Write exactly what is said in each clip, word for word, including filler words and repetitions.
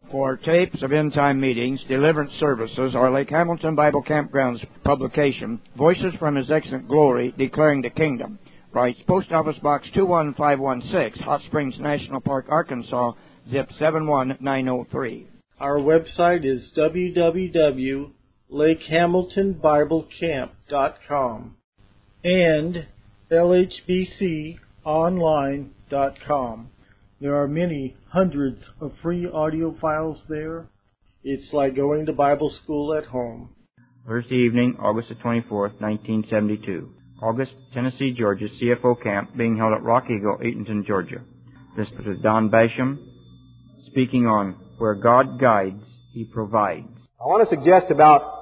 For tapes of end-time meetings, deliverance services, or Lake Hamilton Bible Campground's publication, Voices from His Excellent Glory, Declaring the Kingdom, writes Post Office Box two one five one six, Hot Springs National Park, Arkansas, zip seven one nine zero three. Our website is w w w dot lake hamilton bible camp dot com and l h b c online dot com. There are many hundreds of free audio files there. It's like going to Bible school at home. Thursday evening, August the twenty-fourth, nineteen seventy-two. August, Tennessee, Georgia, C F O camp being held at Rock Eagle, Eatonton, Georgia. This was Don Basham speaking on Where God Guides, He Provides. I want to suggest about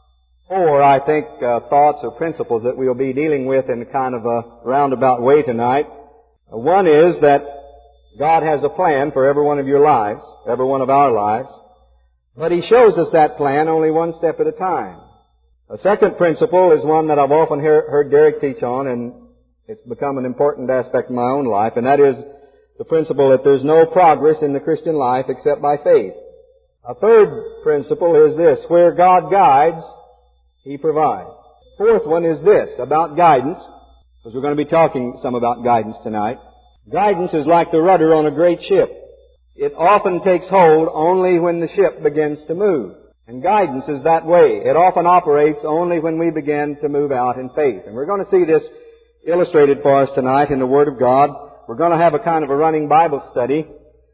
four, I think, uh, thoughts or principles that we'll be dealing with in kind of a roundabout way tonight. Uh, one is that God has a plan for every one of your lives, every one of our lives, but He shows us that plan only one step at a time. A second principle is one that I've often hear, heard Derek teach on, and it's become an important aspect of my own life, and that is the principle that there's no progress in the Christian life except by faith. A third principle is this: where God guides, He provides. Fourth one is this, about guidance, because we're going to be talking some about guidance tonight. Guidance is like the rudder on a great ship. It often takes hold only when the ship begins to move. And guidance is that way. It often operates only when we begin to move out in faith. And we're going to see this illustrated for us tonight in the Word of God. We're going to have a kind of a running Bible study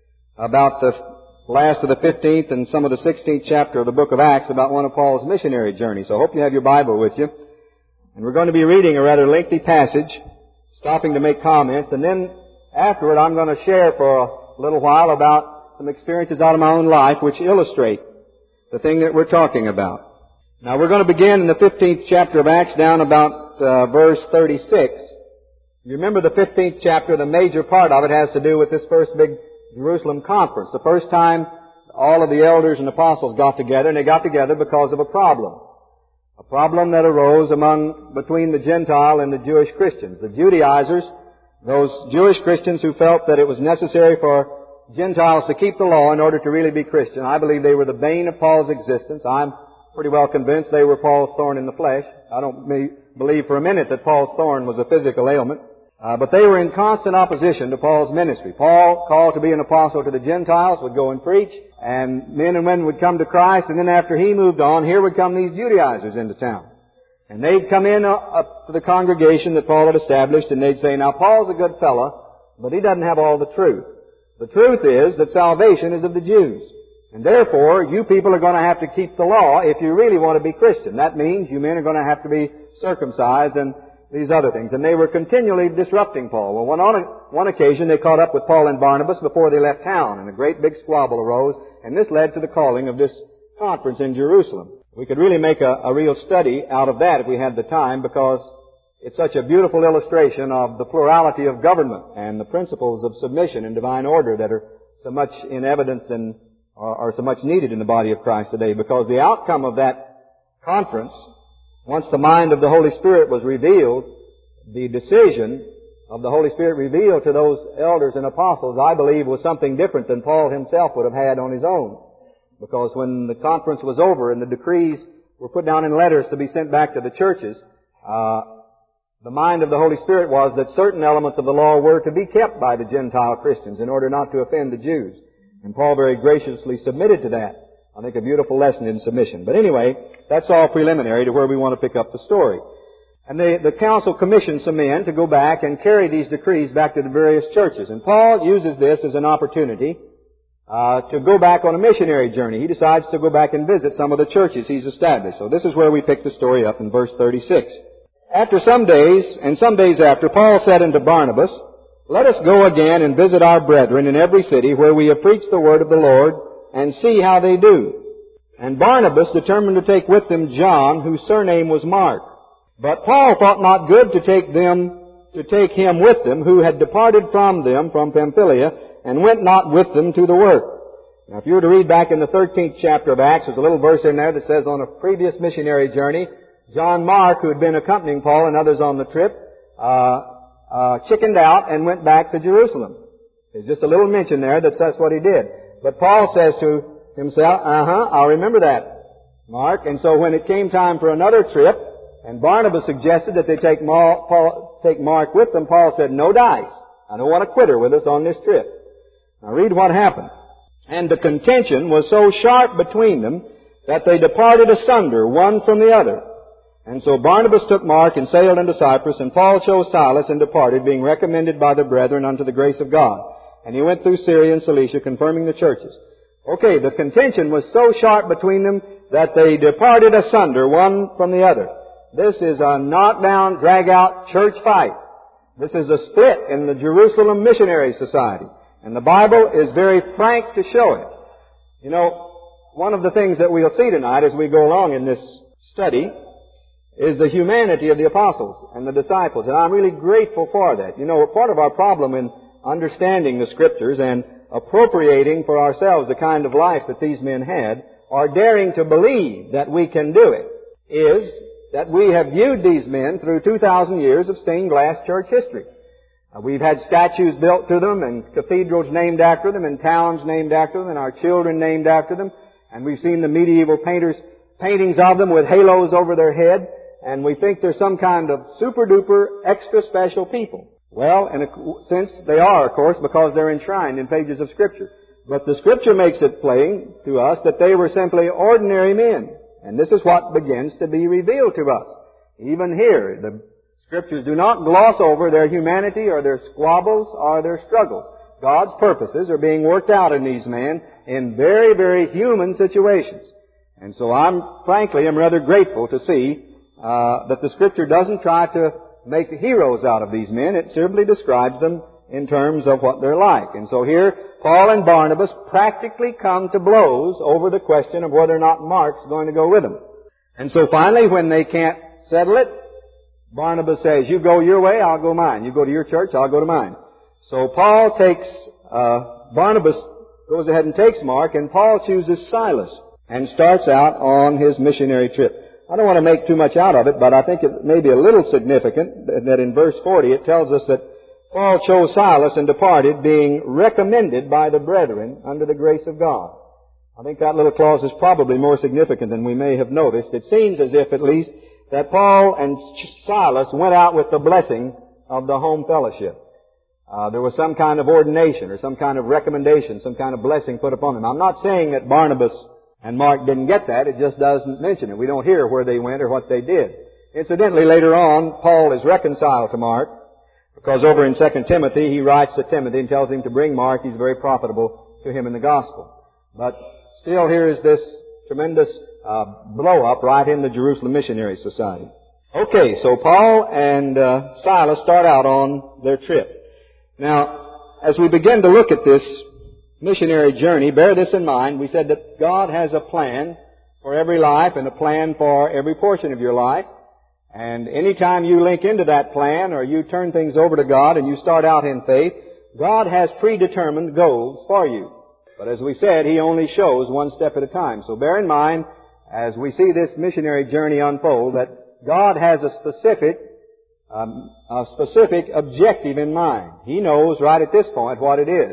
about the last of the fifteenth and some of the sixteenth chapter of the book of Acts about one of Paul's missionary journeys. So I hope you have your Bible with you. And we're going to be reading a rather lengthy passage, stopping to make comments, and then afterward, I'm going to share for a little while about some experiences out of my own life which illustrate the thing that we're talking about. Now, we're going to begin in the fifteenth chapter of Acts down about uh, verse thirty-six. You remember the fifteenth chapter, the major part of it has to do with this first big Jerusalem conference. The first time all of the elders and apostles got together, and they got together because of a problem. A problem that arose among, between the Gentile and the Jewish Christians. The Judaizers, those Jewish Christians who felt that it was necessary for Gentiles to keep the law in order to really be Christian. I believe they were the bane of Paul's existence. I'm pretty well convinced they were Paul's thorn in the flesh. I don't believe for a minute that Paul's thorn was a physical ailment. Uh, but they were in constant opposition to Paul's ministry. Paul, called to be an apostle to the Gentiles, would go and preach, and men and women would come to Christ, and then after he moved on, here would come these Judaizers into town. And they'd come in uh, up to the congregation that Paul had established, and they'd say, now Paul's a good fellow, but he doesn't have all the truth. The truth is that salvation is of the Jews. And therefore, you people are going to have to keep the law if you really want to be Christian. That means you men are going to have to be circumcised and these other things. And they were continually disrupting Paul. Well, one, on one occasion they caught up with Paul and Barnabas before they left town, and a great big squabble arose, and this led to the calling of this conference in Jerusalem. We could really make a, a real study out of that if we had the time, because it's such a beautiful illustration of the plurality of government and the principles of submission and divine order that are so much in evidence and are, are so much needed in the body of Christ today. Because the outcome of that conference, once the mind of the Holy Spirit was revealed, the decision of the Holy Spirit revealed to those elders and apostles, I believe, was something different than Paul himself would have had on his own. Because when the conference was over and the decrees were put down in letters to be sent back to the churches, uh, the mind of the Holy Spirit was that certain elements of the law were to be kept by the Gentile Christians in order not to offend the Jews. And Paul very graciously submitted to that. I think a beautiful lesson in submission. But anyway, that's all preliminary to where we want to pick up the story. And the, the council commissioned some men to go back and carry these decrees back to the various churches. And Paul uses this as an opportunity uh, to go back on a missionary journey. He decides to go back and visit some of the churches he's established. So this is where we pick the story up in verse thirty-six. After some days, and some days after, Paul said unto Barnabas, let us go again and visit our brethren in every city where we have preached the word of the Lord, and see how they do. And Barnabas determined to take with them John, whose surname was Mark. But Paul thought not good to take them, to take him with them, who had departed from them, from Pamphylia, and went not with them to the work. Now, if you were to read back in the thirteenth chapter of Acts, there's a little verse in there that says, on a previous missionary journey, John Mark, who had been accompanying Paul and others on the trip, uh, uh, chickened out and went back to Jerusalem. There's just a little mention there that that's what he did. But Paul says to himself, uh-huh, I'll remember that, Mark. And so when it came time for another trip, and Barnabas suggested that they take Mark, Paul, take Mark with them, Paul said, no dice. I don't want a quitter with us on this trip. Now read what happened. And the contention was so sharp between them that they departed asunder, one from the other. And so Barnabas took Mark and sailed into Cyprus, and Paul chose Silas and departed, being recommended by the brethren unto the grace of God. And he went through Syria and Cilicia, confirming the churches. Okay, the contention was so sharp between them that they departed asunder, one from the other. This is a knockdown, drag-out church fight. This is a split in the Jerusalem Missionary Society. And the Bible is very frank to show it. You know, one of the things that we'll see tonight as we go along in this study is the humanity of the apostles and the disciples. And I'm really grateful for that. You know, part of our problem in understanding the Scriptures and appropriating for ourselves the kind of life that these men had, or daring to believe that we can do it, is that we have viewed these men through two thousand years of stained glass church history. Uh, we've had statues built to them, and cathedrals named after them, and towns named after them, and our children named after them, and we've seen the medieval painters' paintings of them with halos over their head, and we think they're some kind of super-duper, extra special people. Well, in a sense, they are, of course, because they're enshrined in pages of Scripture. But the Scripture makes it plain to us that they were simply ordinary men. And this is what begins to be revealed to us. Even here, the Scriptures do not gloss over their humanity or their squabbles or their struggles. God's purposes are being worked out in these men in very, very human situations. And so I'm, frankly, am rather grateful to see uh, that the Scripture doesn't try to make heroes out of these men. It simply describes them in terms of what they're like. And so here, Paul and Barnabas practically come to blows over the question of whether or not Mark's going to go with them. And so finally, when they can't settle it, Barnabas says, you go your way, I'll go mine. You go to your church, I'll go to mine. So Paul takes, uh, Barnabas goes ahead and takes Mark, and Paul chooses Silas and starts out on his missionary trip. I don't want to make too much out of it, but I think it may be a little significant that in verse forty it tells us that Paul chose Silas and departed, being recommended by the brethren under the grace of God. I think that little clause is probably more significant than we may have noticed. It seems as if, at least, that Paul and Silas went out with the blessing of the home fellowship. Uh, there was some kind of ordination or some kind of recommendation, some kind of blessing put upon them. I'm not saying that Barnabas and Mark didn't get that. It just doesn't mention it. We don't hear where they went or what they did. Incidentally, later on, Paul is reconciled to Mark, because over in Second Timothy, he writes to Timothy and tells him to bring Mark. He's very profitable to him in the gospel. But still, here is this tremendous uh, blow-up right in the Jerusalem Missionary Society. Okay, so Paul and uh, Silas start out on their trip. Now, as we begin to look at this missionary journey, bear this in mind. We said that God has a plan for every life and a plan for every portion of your life. And any time you link into that plan or you turn things over to God and you start out in faith, God has predetermined goals for you. But as we said, He only shows one step at a time. So bear in mind, as we see this missionary journey unfold, that God has a specific, um, a specific objective in mind. He knows right at this point what it is.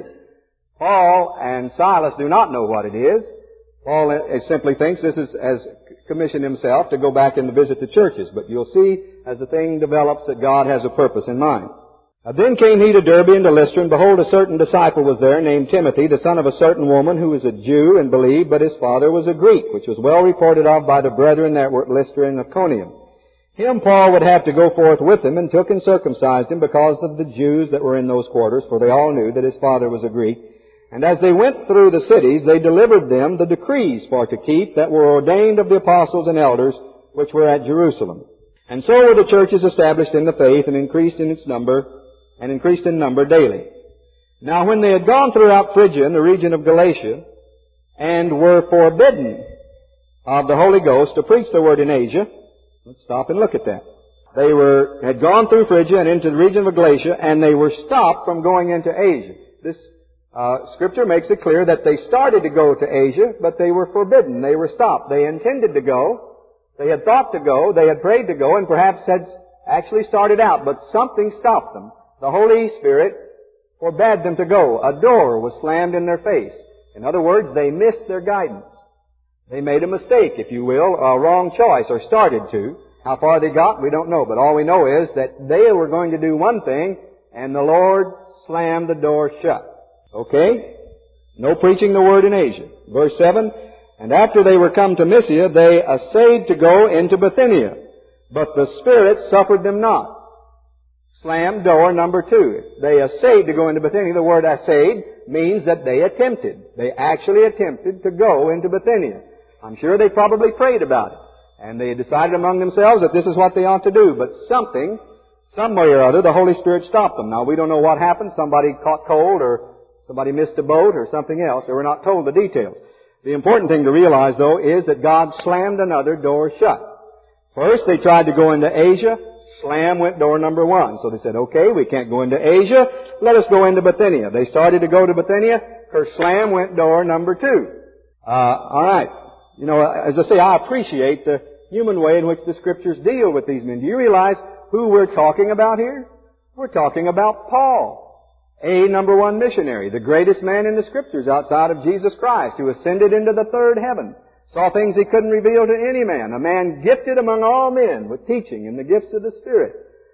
Paul and Silas do not know what it is. Paul simply thinks this is as commissioned himself to go back and to visit the churches. But you'll see as the thing develops that God has a purpose in mind. Now, then came he to Derbe and to Lystra, and behold, a certain disciple was there named Timothy, the son of a certain woman who was a Jew and believed, but his father was a Greek, which was well reported of by the brethren that were at Lystra and Iconium. Him Paul would have to go forth with him, and took and circumcised him because of the Jews that were in those quarters, for they all knew that his father was a Greek. And as they went through the cities, they delivered them the decrees for to keep that were ordained of the apostles and elders which were at Jerusalem. And so were the churches established in the faith and increased in its number, and increased in number daily. Now when they had gone throughout Phrygia and the region of Galatia, and were forbidden of the Holy Ghost to preach the word in Asia, let's stop and look at that. They were, had gone through Phrygia and into the region of Galatia, and they were stopped from going into Asia. This Uh, Scripture makes it clear that they started to go to Asia, but they were forbidden. They were stopped. They intended to go. They had thought to go. They had prayed to go, and perhaps had actually started out, but something stopped them. The Holy Spirit forbade them to go. A door was slammed in their face. In other words, they missed their guidance. They made a mistake, if you will, a wrong choice, or started to. How far they got, we don't know. But all we know is that they were going to do one thing, and the Lord slammed the door shut. Okay? No preaching the word in Asia. Verse seven, and after they were come to Mysia, they essayed to go into Bithynia, but the Spirit suffered them not. Slam door number two. They essayed to go into Bithynia. The word essayed means that they attempted. They actually attempted to go into Bithynia. I'm sure they probably prayed about it. And they decided among themselves that this is what they ought to do. But something, some way or other, the Holy Spirit stopped them. Now, we don't know what happened. Somebody caught cold, or somebody missed a boat, or something else. They were not told the details. The important thing to realize, though, is that God slammed another door shut. First, they tried to go into Asia. Slam went door number one. So they said, okay, we can't go into Asia. Let us go into Bithynia. They started to go to Bithynia. Her slam went door number two. Uh, all right. You know, as I say, I appreciate the human way in which the Scriptures deal with these men. Do you realize who we're talking about here? We're talking about Paul, a number one missionary, the greatest man in the Scriptures outside of Jesus Christ, who ascended into the third heaven, saw things he couldn't reveal to any man, a man gifted among all men with teaching and the gifts of the Spirit.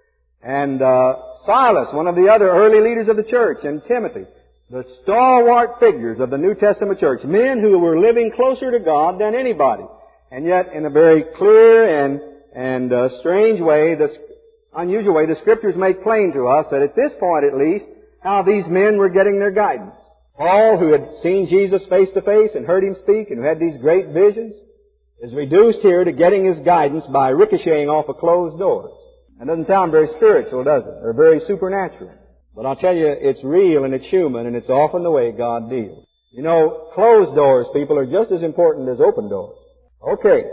And uh, Silas, one of the other early leaders of the church, and Timothy, the stalwart figures of the New Testament church, men who were living closer to God than anybody. And yet, in a very clear and and uh, strange way, this unusual way, the Scriptures make plain to us that at this point at least, how these men were getting their guidance. Paul, who had seen Jesus face to face and heard Him speak and who had these great visions, is reduced here to getting his guidance by ricocheting off of closed doors. That doesn't sound very spiritual, does it? Or very supernatural. But I'll tell you, it's real and it's human, and it's often the way God deals. You know, closed doors, people, are just as important as open doors. Okay.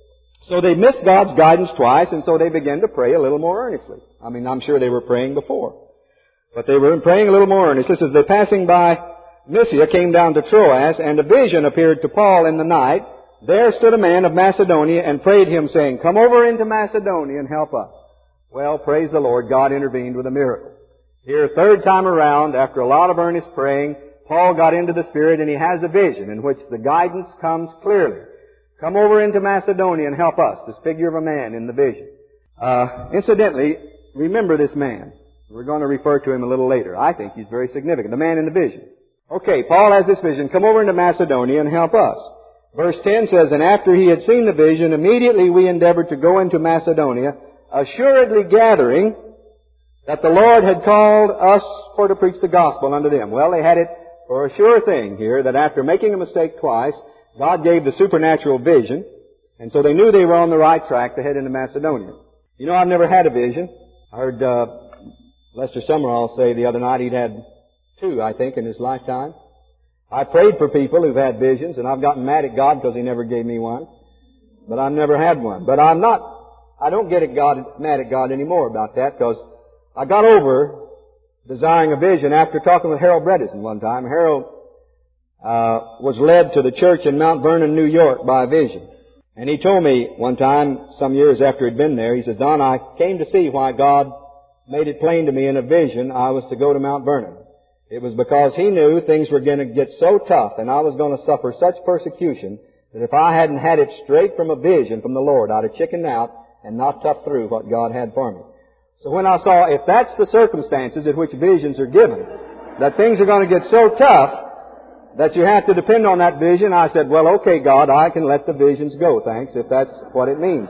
So they missed God's guidance twice, and so they began to pray a little more earnestly. I mean, I'm sure they were praying before. But they were praying a little more earnestly. It says, they passing by Mysia came down to Troas, and a vision appeared to Paul in the night. There stood a man of Macedonia and prayed him, saying, come over into Macedonia and help us. Well, praise the Lord, God intervened with a miracle. Here, third time around, after a lot of earnest praying, Paul got into the Spirit, and he has a vision in which the guidance comes clearly. Come over into Macedonia and help us, this figure of a man in the vision. Uh, incidentally, remember this man. We're going to refer to him a little later. I think he's very significant, the man in the vision. Okay, Paul has this vision. Come over into Macedonia and help us. Verse ten says, and after he had seen the vision, immediately we endeavored to go into Macedonia, assuredly gathering that the Lord had called us for to preach the gospel unto them. Well, they had it for a sure thing here, that after making a mistake twice, God gave the supernatural vision, and so they knew they were on the right track to head into Macedonia. You know, I've never had a vision. I heard uh, Lester Summerall say the other night he'd had two, I think, in his lifetime. I prayed for people who've had visions, and I've gotten mad at God because He never gave me one. But I've never had one. But I'm not, I don't get at God, mad at God anymore about that, because I got over desiring a vision after talking with Harold Bredesen one time. Harold uh, was led to the church in Mount Vernon, New York by a vision. And he told me one time, some years after he'd been there, he says, Don, I came to see why God made it plain to me in a vision I was to go to Mount Vernon. It was because He knew things were going to get so tough and I was going to suffer such persecution that if I hadn't had it straight from a vision from the Lord, I'd have chickened out and not toughed through what God had for me. So when I saw, if that's the circumstances in which visions are given, that things are going to get so tough that you have to depend on that vision, I said, well, okay, God, I can let the visions go, thanks, if that's what it means.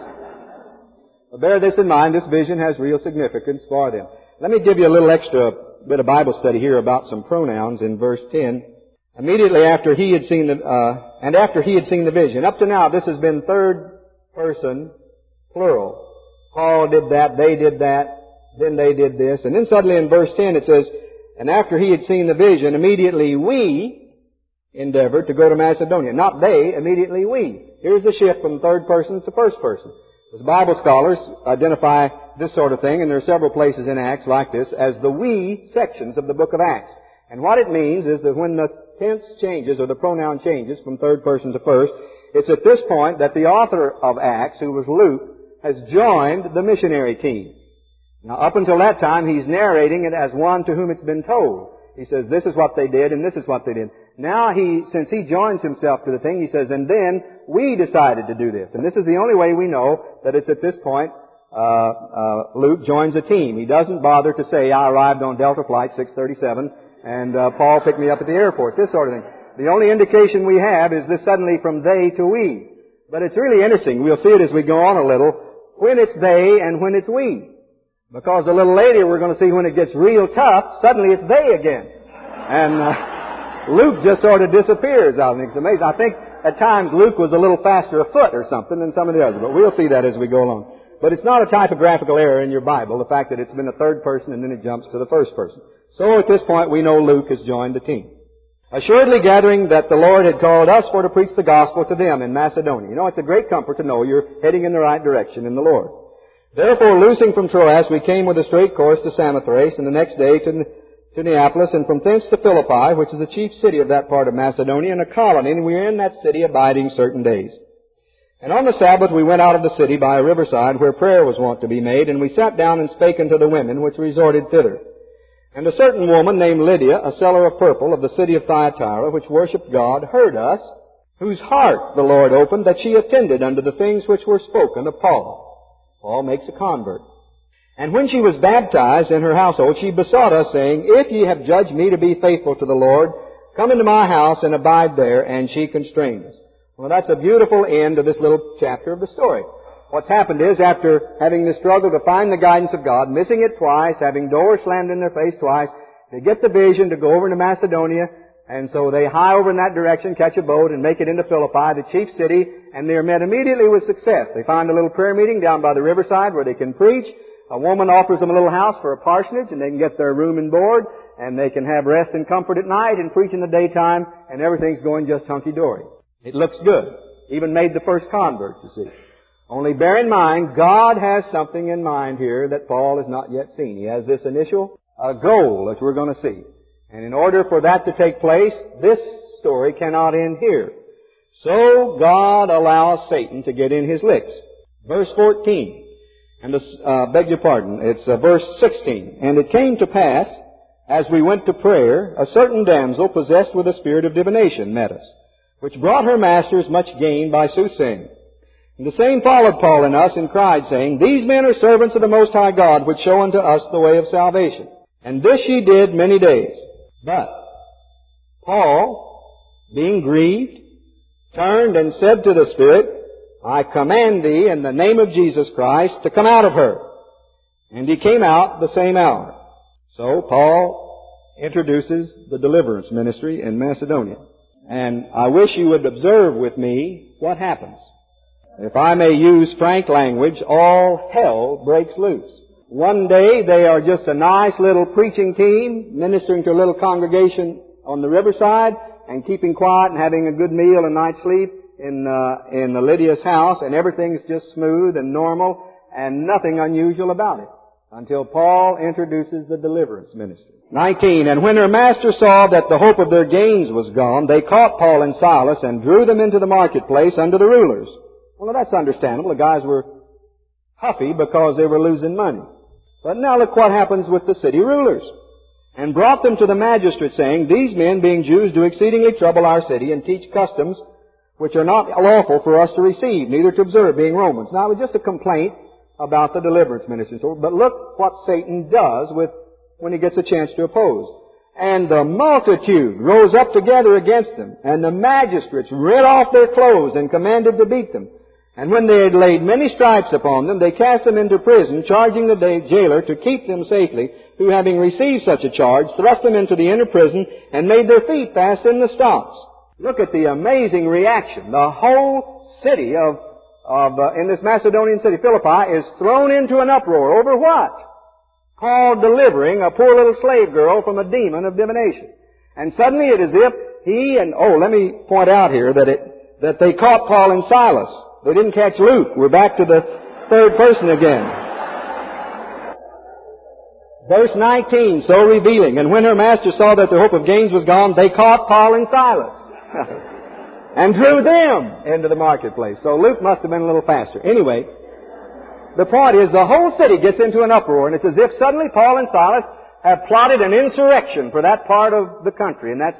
But bear this in mind, this vision has real significance for them. Let me give you a little extra bit of Bible study here about some pronouns in verse ten. Immediately after he had seen the, uh, and after he had seen the vision. Up to now, this has been third person, plural. Paul did that, they did that, then they did this. And then suddenly in verse ten it says, and after he had seen the vision, immediately we endeavored to go to Macedonia. Not they, immediately we. Here's the shift from third person to first person. As Bible scholars identify this sort of thing, and there are several places in Acts like this, as the we sections of the book of Acts. And what it means is that when the tense changes, or the pronoun changes from third person to first, it's at this point that the author of Acts, who was Luke, has joined the missionary team. Now, up until that time, he's narrating it as one to whom it's been told. He says, this is what they did, and this is what they did. Now he, since he joins himself to the thing, he says, and then we decided to do this. And this is the only way we know that it's at this point uh, uh, Luke joins a team. He doesn't bother to say, I arrived on Delta Flight six thirty-seven, and uh, Paul picked me up at the airport, this sort of thing. The only indication we have is this suddenly from they to we. But it's really interesting. We'll see it as we go on a little, when it's they and when it's we. Because a little later we're going to see when it gets real tough, suddenly it's they again. And uh, Luke just sort of disappears out of it. It's amazing. I think at times Luke was a little faster afoot or something than some of the others. But we'll see that as we go along. But it's not a typographical error in your Bible, the fact that it's been a third person and then it jumps to the first person. So at this point we know Luke has joined the team. Assuredly gathering that the Lord had called us for to preach the gospel to them in Macedonia. You know, it's a great comfort to know you're heading in the right direction in the Lord. Therefore, loosing from Troas, we came with a straight course to Samothrace, and the next day to, to Neapolis, and from thence to Philippi, which is the chief city of that part of Macedonia, and a colony, and we were in that city abiding certain days. And on the Sabbath we went out of the city by a riverside, where prayer was wont to be made, and we sat down and spake unto the women which resorted thither. And a certain woman named Lydia, a seller of purple of the city of Thyatira, which worshipped God, heard us, whose heart the Lord opened, that she attended unto the things which were spoken of Paul. Paul makes a convert. And when she was baptized in her household, she besought us, saying, If ye have judged me to be faithful to the Lord, come into my house and abide there. And she constrained us. Well, that's a beautiful end of this little chapter of the story. What's happened is, after having the struggle to find the guidance of God, missing it twice, having doors slammed in their face twice, they get the vision to go over to Macedonia, and so they hie over in that direction, catch a boat, and make it into Philippi, the chief city, and they're met immediately with success. They find a little prayer meeting down by the riverside where they can preach. A woman offers them a little house for a parsonage, and they can get their room and board, and they can have rest and comfort at night and preach in the daytime, and everything's going just hunky-dory. It looks good. Even made the first convert, you see. Only bear in mind, God has something in mind here that Paul has not yet seen. He has this initial uh, goal that we're going to see. And in order for that to take place, this story cannot end here. So God allows Satan to get in his licks. Verse fourteen. And this, uh, beg your pardon, it's uh, verse sixteen. And it came to pass, as we went to prayer, a certain damsel possessed with a spirit of divination met us, which brought her masters much gain by soothsaying. And the same followed Paul and us, and cried, saying, These men are servants of the Most High God, which show unto us the way of salvation. And this she did many days. But Paul, being grieved, turned and said to the Spirit, I command thee in the name of Jesus Christ to come out of her. And he came out the same hour. So Paul introduces the deliverance ministry in Macedonia. And I wish you would observe with me what happens. If I may use frank language, all hell breaks loose. One day they are just a nice little preaching team, ministering to a little congregation on the riverside, and keeping quiet and having a good meal and night's sleep in uh, in Lydia's house, and everything's just smooth and normal and nothing unusual about it. Until Paul introduces the deliverance ministry. nineteen. And when her master saw that the hope of their gains was gone, they caught Paul and Silas and drew them into the marketplace under the rulers. Well, that's understandable. The guys were huffy because they were losing money. But now look what happens with the city rulers. And brought them to the magistrate, saying, These men, being Jews, do exceedingly trouble our city, and teach customs which are not lawful for us to receive, neither to observe, being Romans. Now, it was just a complaint about the deliverance ministry. But look what Satan does with when he gets a chance to oppose. And the multitude rose up together against them, and the magistrates rent off their clothes and commanded to beat them. And when they had laid many stripes upon them, they cast them into prison, charging the jailer to keep them safely, who, having received such a charge, thrust them into the inner prison, and made their feet fast in the stocks. Look at the amazing reaction. The whole city of, of uh, in this Macedonian city, Philippi, is thrown into an uproar. Over what? Paul delivering a poor little slave girl from a demon of divination. And suddenly it is as if he and, oh, let me point out here that it, that they caught Paul and Silas. They didn't catch Luke. We're back to the third person again. Verse nineteen, so revealing. And when her master saw that the hope of gains was gone, they caught Paul and Silas and drew them into the marketplace. So Luke must have been a little faster. Anyway, the point is the whole city gets into an uproar, and it's as if suddenly Paul and Silas have plotted an insurrection for that part of the country in that city.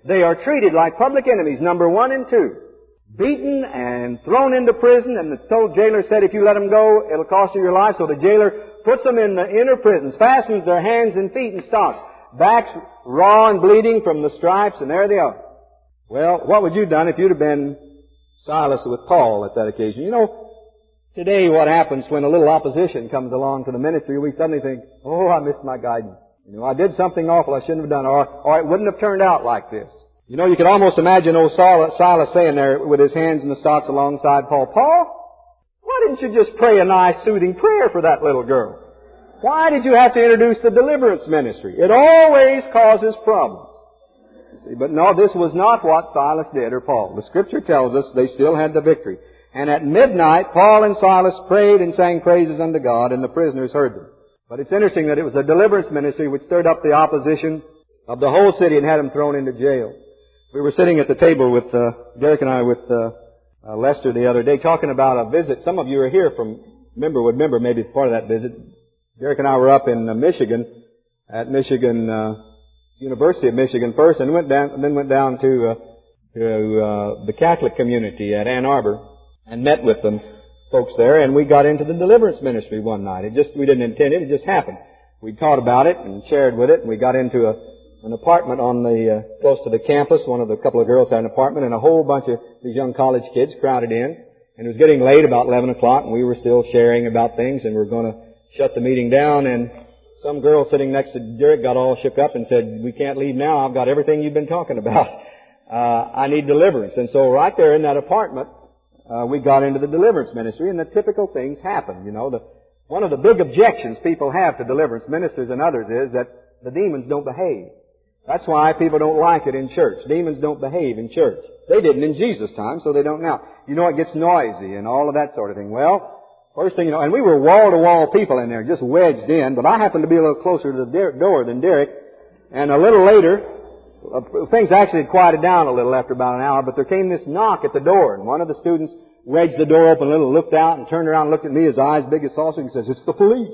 They are treated like public enemies, number one and two. Beaten and thrown into prison, and the told jailer said, if you let them go, it'll cost you your life. So the jailer puts them in the inner prisons, fastens their hands and feet in stocks, backs raw and bleeding from the stripes, and there they are. Well, what would you have done if you'd have been Silas with Paul at that occasion? You know, today what happens when a little opposition comes along to the ministry, we suddenly think, oh, I missed my guidance. You know, I did something awful I shouldn't have done, or, or it wouldn't have turned out like this. You know, you could almost imagine old Silas saying there with his hands in the stocks alongside Paul, Paul, why didn't you just pray a nice soothing prayer for that little girl? Why did you have to introduce the deliverance ministry? It always causes problems. See, but no, this was not what Silas did or Paul. The Scripture tells us they still had the victory. And at midnight, Paul and Silas prayed and sang praises unto God, and the prisoners heard them. But it's interesting that it was a deliverance ministry which stirred up the opposition of the whole city and had them thrown into jail. We were sitting at the table with, uh, Derek and I with, uh, uh, Lester the other day talking about a visit. Some of you are here from, member would remember maybe part of that visit. Derek and I were up in uh, Michigan, at Michigan, uh, University of Michigan first, and went down, and then went down to, uh, to, uh, the Catholic community at Ann Arbor and met with them, folks there, and we got into the deliverance ministry one night. It just, we didn't intend it, it just happened. We taught about it and shared with it, and we got into a an apartment on the, uh, close to the campus. One of the couple of girls had an apartment, and a whole bunch of these young college kids crowded in. And it was getting late, about eleven o'clock, and we were still sharing about things, and we were going to shut the meeting down, and some girl sitting next to Derek got all shook up and said, we can't leave now, I've got everything you've been talking about. Uh, I need deliverance. And so right there in that apartment, uh, we got into the deliverance ministry, and the typical things happened. You know, the, one of the big objections people have to deliverance ministers and others is that the demons don't behave. That's why people don't like it in church. Demons don't behave in church. They didn't in Jesus' time, so they don't now. You know, it gets noisy and all of that sort of thing. Well, first thing you know, and we were wall-to-wall people in there, just wedged in, but I happened to be a little closer to the door than Derek, and a little later, uh, things actually had quieted down a little after about an hour, but there came this knock at the door, and one of the students wedged the door open a little, looked out, and turned around and looked at me, his eyes big as saucers, and says, it's the police.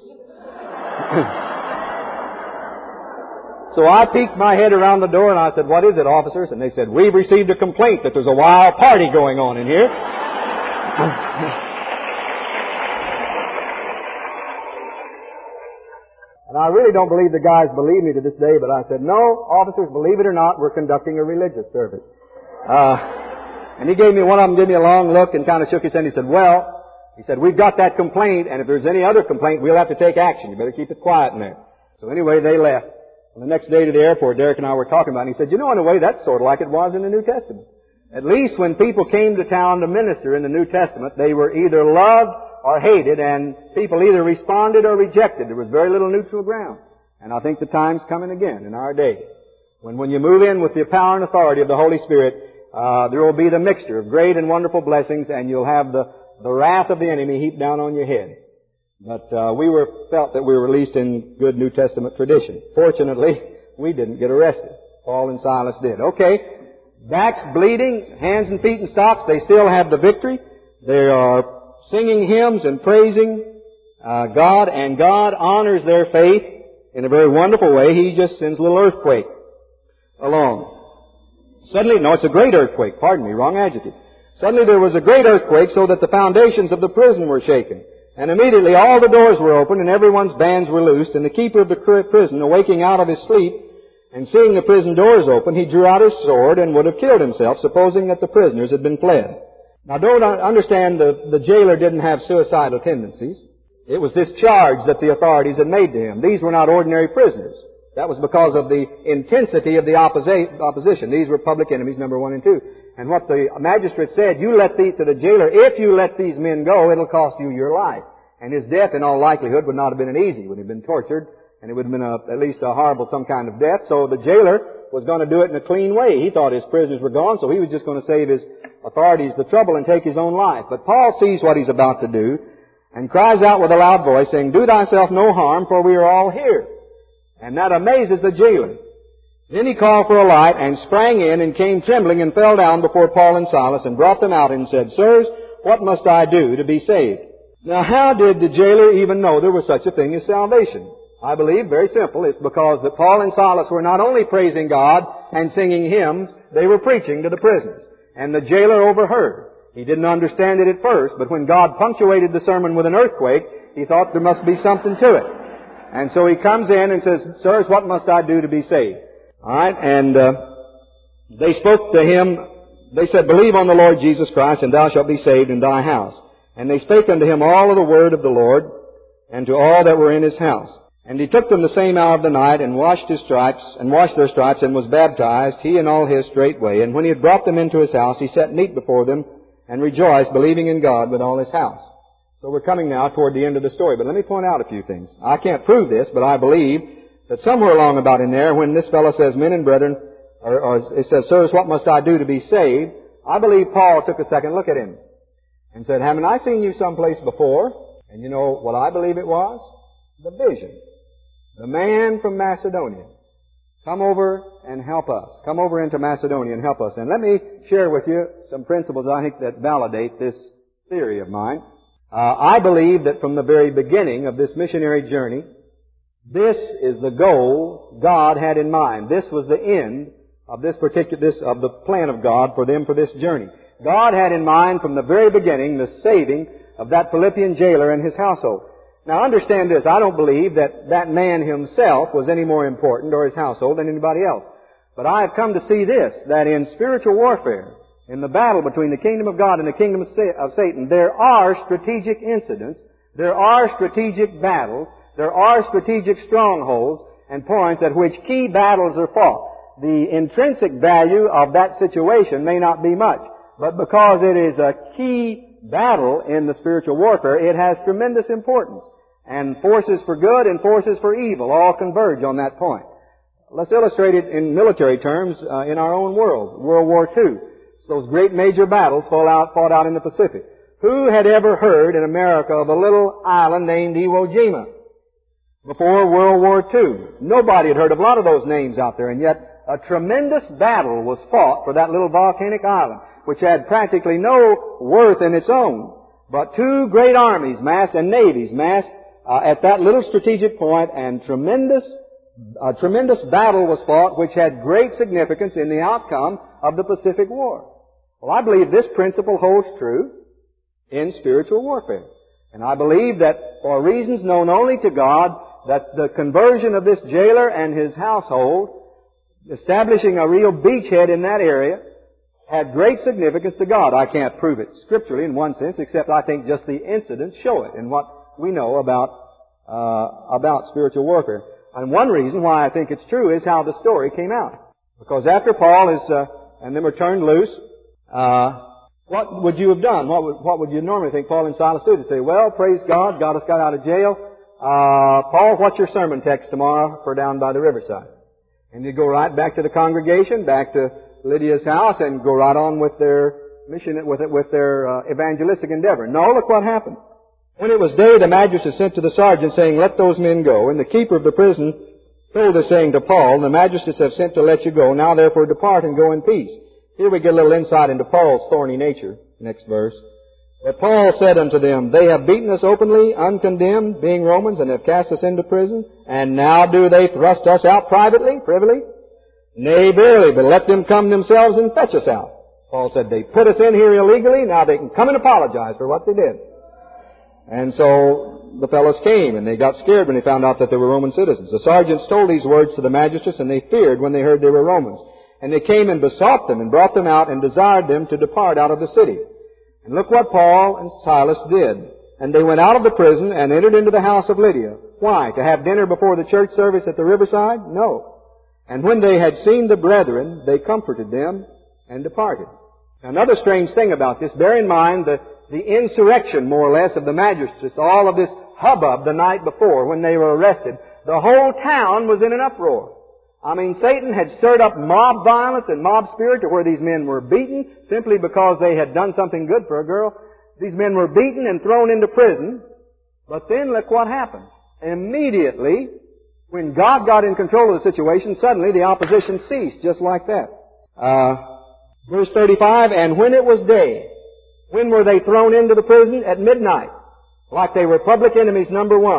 So I peeked my head around the door and I said, what is it, officers? And they said, we've received a complaint that there's a wild party going on in here. And I really don't believe the guys believe me to this day, but I said, no, officers, believe it or not, we're conducting a religious service. Uh, and he gave me, one of them gave me a long look and kind of shook his head. He said, well, he said, we've got that complaint, and if there's any other complaint, we'll have to take action. You better keep it quiet in there. So anyway, they left. On the next day to the airport, Derek and I were talking about it, and he said, you know, in a way, that's sort of like it was in the New Testament. At least when people came to town to minister in the New Testament, they were either loved or hated, and people either responded or rejected. There was very little neutral ground. And I think the time's coming again in our day. When when you move in with the power and authority of the Holy Spirit, uh, there will be the mixture of great and wonderful blessings, and you'll have the, the wrath of the enemy heaped down on your head. But uh, we were felt that we were released in good New Testament tradition. Fortunately, we didn't get arrested. Paul and Silas did. Okay, backs bleeding, hands and feet in stocks, they still have the victory. They are singing hymns and praising uh, God, and God honors their faith in a very wonderful way. He just sends a little earthquake along. Suddenly, no, it's a great earthquake. Pardon me, wrong adjective. Suddenly there was a great earthquake so that the foundations of the prison were shaken. And immediately all the doors were opened and everyone's bands were loosed, and the keeper of the prison, awaking out of his sleep and seeing the prison doors open, he drew out his sword and would have killed himself, supposing that the prisoners had been fled. Now don't understand the, the jailer didn't have suicidal tendencies. It was this charge that the authorities had made to him. These were not ordinary prisoners. That was because of the intensity of the opposi- opposition. These were public enemies, number one and two. And what the magistrate said, you let these, to the jailer, if you let these men go, it'll cost you your life. And his death, in all likelihood, would not have been an easy. He would have been tortured, and it would have been a, at least a horrible, some kind of death. So the jailer was going to do it in a clean way. He thought his prisoners were gone, so he was just going to save his authorities the trouble and take his own life. But Paul sees what he's about to do, and cries out with a loud voice, saying, do thyself no harm, for we are all here. And that amazes the jailer. Then he called for a light and sprang in and came trembling and fell down before Paul and Silas and brought them out and said, sirs, what must I do to be saved? Now how did the jailer even know there was such a thing as salvation? I believe, very simple, it's because that Paul and Silas were not only praising God and singing hymns, they were preaching to the prisoners. And the jailer overheard. He didn't understand it at first, but when God punctuated the sermon with an earthquake, he thought there must be something to it. And so he comes in and says, "Sirs, what must I do to be saved?" All right, and uh, they spoke to him. They said, "Believe on the Lord Jesus Christ, and thou shalt be saved in thy house." And they spake unto him all of the word of the Lord, and to all that were in his house. And he took them the same hour of the night, and washed his stripes, and washed their stripes, and was baptized, he and all his straightway. And when he had brought them into his house, he set meat before them, and rejoiced, believing in God with all his house. So we're coming now toward the end of the story, but let me point out a few things. I can't prove this, but I believe that somewhere along about in there, when this fellow says, "Men and brethren," or, or it says, "Sirs, what must I do to be saved?" I believe Paul took a second look at him and said, "Haven't I seen you someplace before?" And you know what I believe it was? The vision. The man from Macedonia. Come over and help us. Come over into Macedonia and help us. And let me share with you some principles I think that validate this theory of mine. Uh, I believe that from the very beginning of this missionary journey, this is the goal God had in mind. This was the end of this particular, this, of the plan of God for them for this journey. God had in mind from the very beginning the saving of that Philippian jailer and his household. Now understand this, I don't believe that that man himself was any more important, or his household, than anybody else. But I have come to see this, that in spiritual warfare, in the battle between the kingdom of God and the kingdom of Satan, there are strategic incidents, there are strategic battles, there are strategic strongholds and points at which key battles are fought. The intrinsic value of that situation may not be much, but because it is a key battle in the spiritual warfare, it has tremendous importance. And forces for good and forces for evil all converge on that point. Let's illustrate it in military terms uh, in our own world. World War Two. Those great major battles fought out, fought out in the Pacific. Who had ever heard in America of a little island named Iwo Jima before World War Two? Nobody had heard of a lot of those names out there, and yet a tremendous battle was fought for that little volcanic island, which had practically no worth in its own. But two great armies massed and navies massed uh, at that little strategic point, and tremendous, a tremendous battle was fought which had great significance in the outcome of the Pacific War. Well, I believe this principle holds true in spiritual warfare. And I believe that for reasons known only to God, that the conversion of this jailer and his household, establishing a real beachhead in that area, had great significance to God. I can't prove it scripturally in one sense, except I think just the incidents show it in what we know about uh, about spiritual warfare. And one reason why I think it's true is how the story came out. Because after Paul is uh, and them were turned loose, uh, what would you have done? What would, what would you normally think Paul and Silas do? They'd say, "Well, praise God, God has got out of jail. Uh, Paul, what's your sermon text tomorrow for down by the riverside?" And you'd go right back to the congregation, back to Lydia's house, and go right on with their mission, with it, with their uh, evangelistic endeavor. No, look what happened. When it was day, the magistrates sent to the sergeant, saying, "Let those men go." And the keeper of the prison told us, saying to Paul, "The magistrates have sent to let you go. Now therefore depart and go in peace." Here we get a little insight into Paul's thorny nature. Next verse. "But Paul said unto them, They have beaten us openly, uncondemned, being Romans, and have cast us into prison. And now do they thrust us out privately, privily? Nay, verily, but let them come themselves and fetch us out." Paul said, "They put us in here illegally, now they can come and apologize for what they did." And so the fellows came, and they got scared when they found out that they were Roman citizens. The sergeants told these words to the magistrates, and they feared when they heard they were Romans. And they came and besought them, and brought them out, and desired them to depart out of the city. And look what Paul and Silas did. "And they went out of the prison, and entered into the house of Lydia." Why? To have dinner before the church service at the riverside? No. "And when they had seen the brethren, they comforted them, and departed." Now, another strange thing about this, bear in mind the, the insurrection, more or less, of the magistrates, all of this hubbub the night before when they were arrested. The whole town was in an uproar. I mean, Satan had stirred up mob violence and mob spirit to where these men were beaten simply because they had done something good for a girl. These men were beaten and thrown into prison. But then look what happened. Immediately, when God got in control of the situation, suddenly the opposition ceased, just like that. Uh, verse thirty-five, "And when it was day," when were they thrown into the prison? At midnight. Like they were public enemies, number one.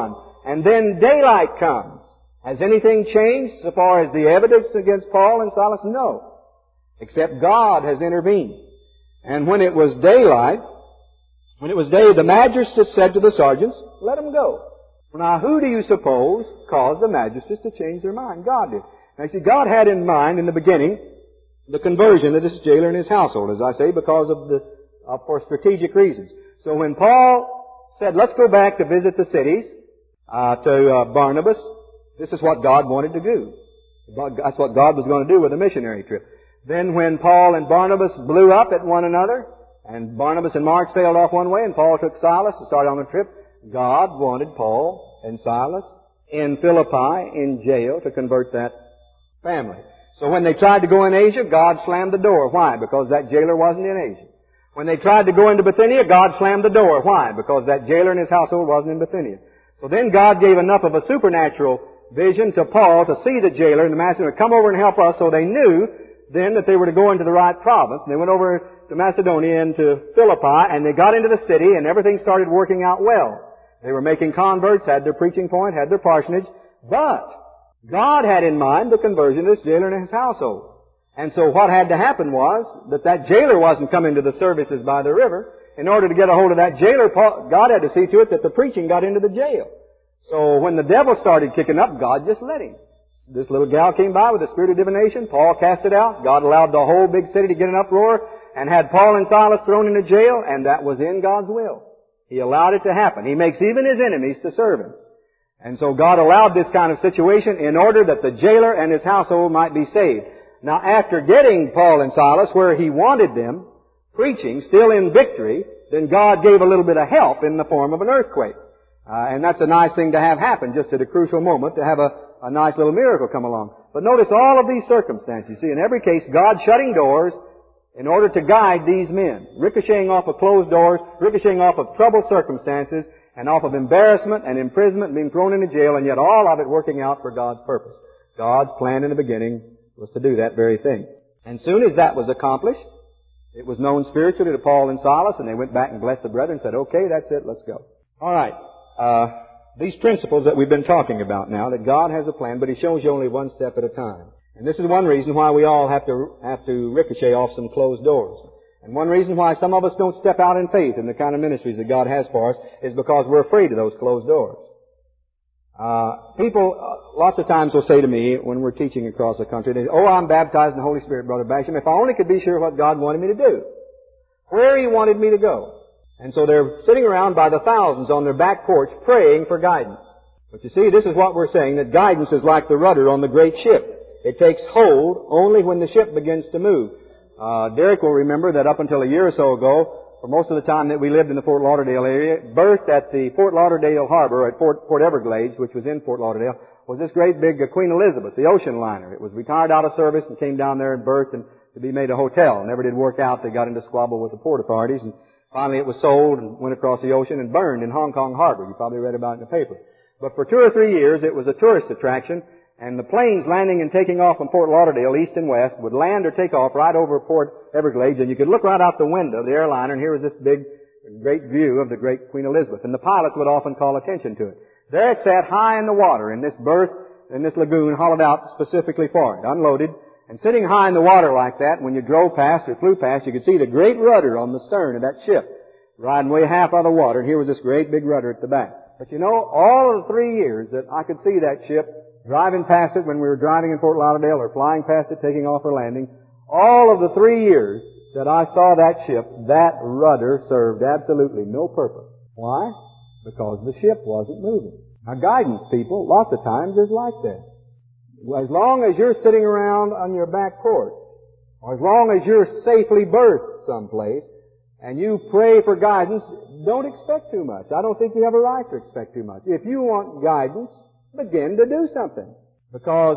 and then daylight comes. Has anything changed so far as the evidence against Paul and Silas? No. Except God has intervened. And when it was daylight, when it was day, the magistrates said to the sergeants, let them go. Now, who do you suppose caused the magistrates to change their mind? God did. Now, see, God had in mind in the beginning the conversion of this jailer and his household, as I say, because of the, uh, for strategic reasons. So when Paul said, let's go back to visit the cities, uh, to uh, Barnabas, this is what God wanted to do. That's what God was going to do with a missionary trip. Then when Paul and Barnabas blew up at one another, and Barnabas and Mark sailed off one way, and Paul took Silas and started on the trip, God wanted Paul and Silas in Philippi, in jail, to convert that family. So when they tried to go in Asia, God slammed the door. Why? Because that jailer wasn't in Asia. When they tried to go into Bithynia, God slammed the door. Why? Because that jailer and his household wasn't in Bithynia. So then God gave enough of a supernatural vision to Paul to see the jailer and the master to come over and help us, so they knew then that they were to go into the right province. And they went over to Macedonia and to Philippi, and they got into the city, and everything started working out well. They were making converts, had their preaching point, had their parsonage, but God had in mind the conversion of this jailer and his household. And so what had to happen was that that jailer wasn't coming to the services by the river. In order to get a hold of that jailer, God had to see to it that the preaching got into the jail. So when the devil started kicking up, God just let him. This little gal came by with a spirit of divination. Paul cast it out. God allowed the whole big city to get an uproar and had Paul and Silas thrown into jail, and that was in God's will. He allowed it to happen. He makes even His enemies to serve Him. And so God allowed this kind of situation in order that the jailer and his household might be saved. Now, after getting Paul and Silas where He wanted them, preaching, still in victory, then God gave a little bit of help in the form of an earthquake. Uh, and that's a nice thing to have happen just at a crucial moment, to have a, a nice little miracle come along. But notice all of these circumstances. See, in every case, God shutting doors in order to guide these men, ricocheting off of closed doors, ricocheting off of troubled circumstances, and off of embarrassment and imprisonment and being thrown into jail, and yet all of it working out for God's purpose. God's plan in the beginning was to do that very thing. And soon as that was accomplished, it was known spiritually to Paul and Silas, and they went back and blessed the brethren and said, okay, that's it, let's go. All right. Uh, these principles that we've been talking about now, that God has a plan, but He shows you only one step at a time. And this is one reason why we all have to have to ricochet off some closed doors. And one reason why some of us don't step out in faith in the kind of ministries that God has for us is because we're afraid of those closed doors. Uh, people uh, lots of times will say to me when we're teaching across the country, they say, oh, I'm baptized in the Holy Spirit, Brother Basham. If I only could be sure what God wanted me to do, where He wanted me to go. And so they're sitting around by the thousands on their back porch praying for guidance. But you see, this is what we're saying, that guidance is like the rudder on the great ship. It takes hold only when the ship begins to move. Uh, Derek will remember that up until a year or so ago, for most of the time that we lived in the Fort Lauderdale area, berthed at the Fort Lauderdale Harbor at Fort, Fort Everglades, which was in Fort Lauderdale, was this great big uh, Queen Elizabeth, the ocean liner. It was retired out of service and came down there and berthed and to be made a hotel. Never did work out. They got into squabble with the port authorities, and finally it was sold and went across the ocean and burned in Hong Kong Harbor. You probably read about it in the paper. But for two or three years it was a tourist attraction, and the planes landing and taking off from Fort Lauderdale, east and west, would land or take off right over Port Everglades, and you could look right out the window of the airliner, and here was this big, great view of the great Queen Elizabeth. And the pilots would often call attention to it. There it sat high in the water in this berth, in this lagoon, hollowed out specifically for it, unloaded. And sitting high in the water like that, when you drove past or flew past, you could see the great rudder on the stern of that ship, riding way half out of the water, and here was this great big rudder at the back. But you know, all of the three years that I could see that ship, driving past it when we were driving in Fort Lauderdale or flying past it, taking off or landing, all of the three years that I saw that ship, that rudder served absolutely no purpose. Why? Because the ship wasn't moving. Now, guidance, people, lots of times is like that. As long as you're sitting around on your back porch, or as long as you're safely berthed someplace, and you pray for guidance, don't expect too much. I don't think you have a right to expect too much. If you want guidance, begin to do something. Because,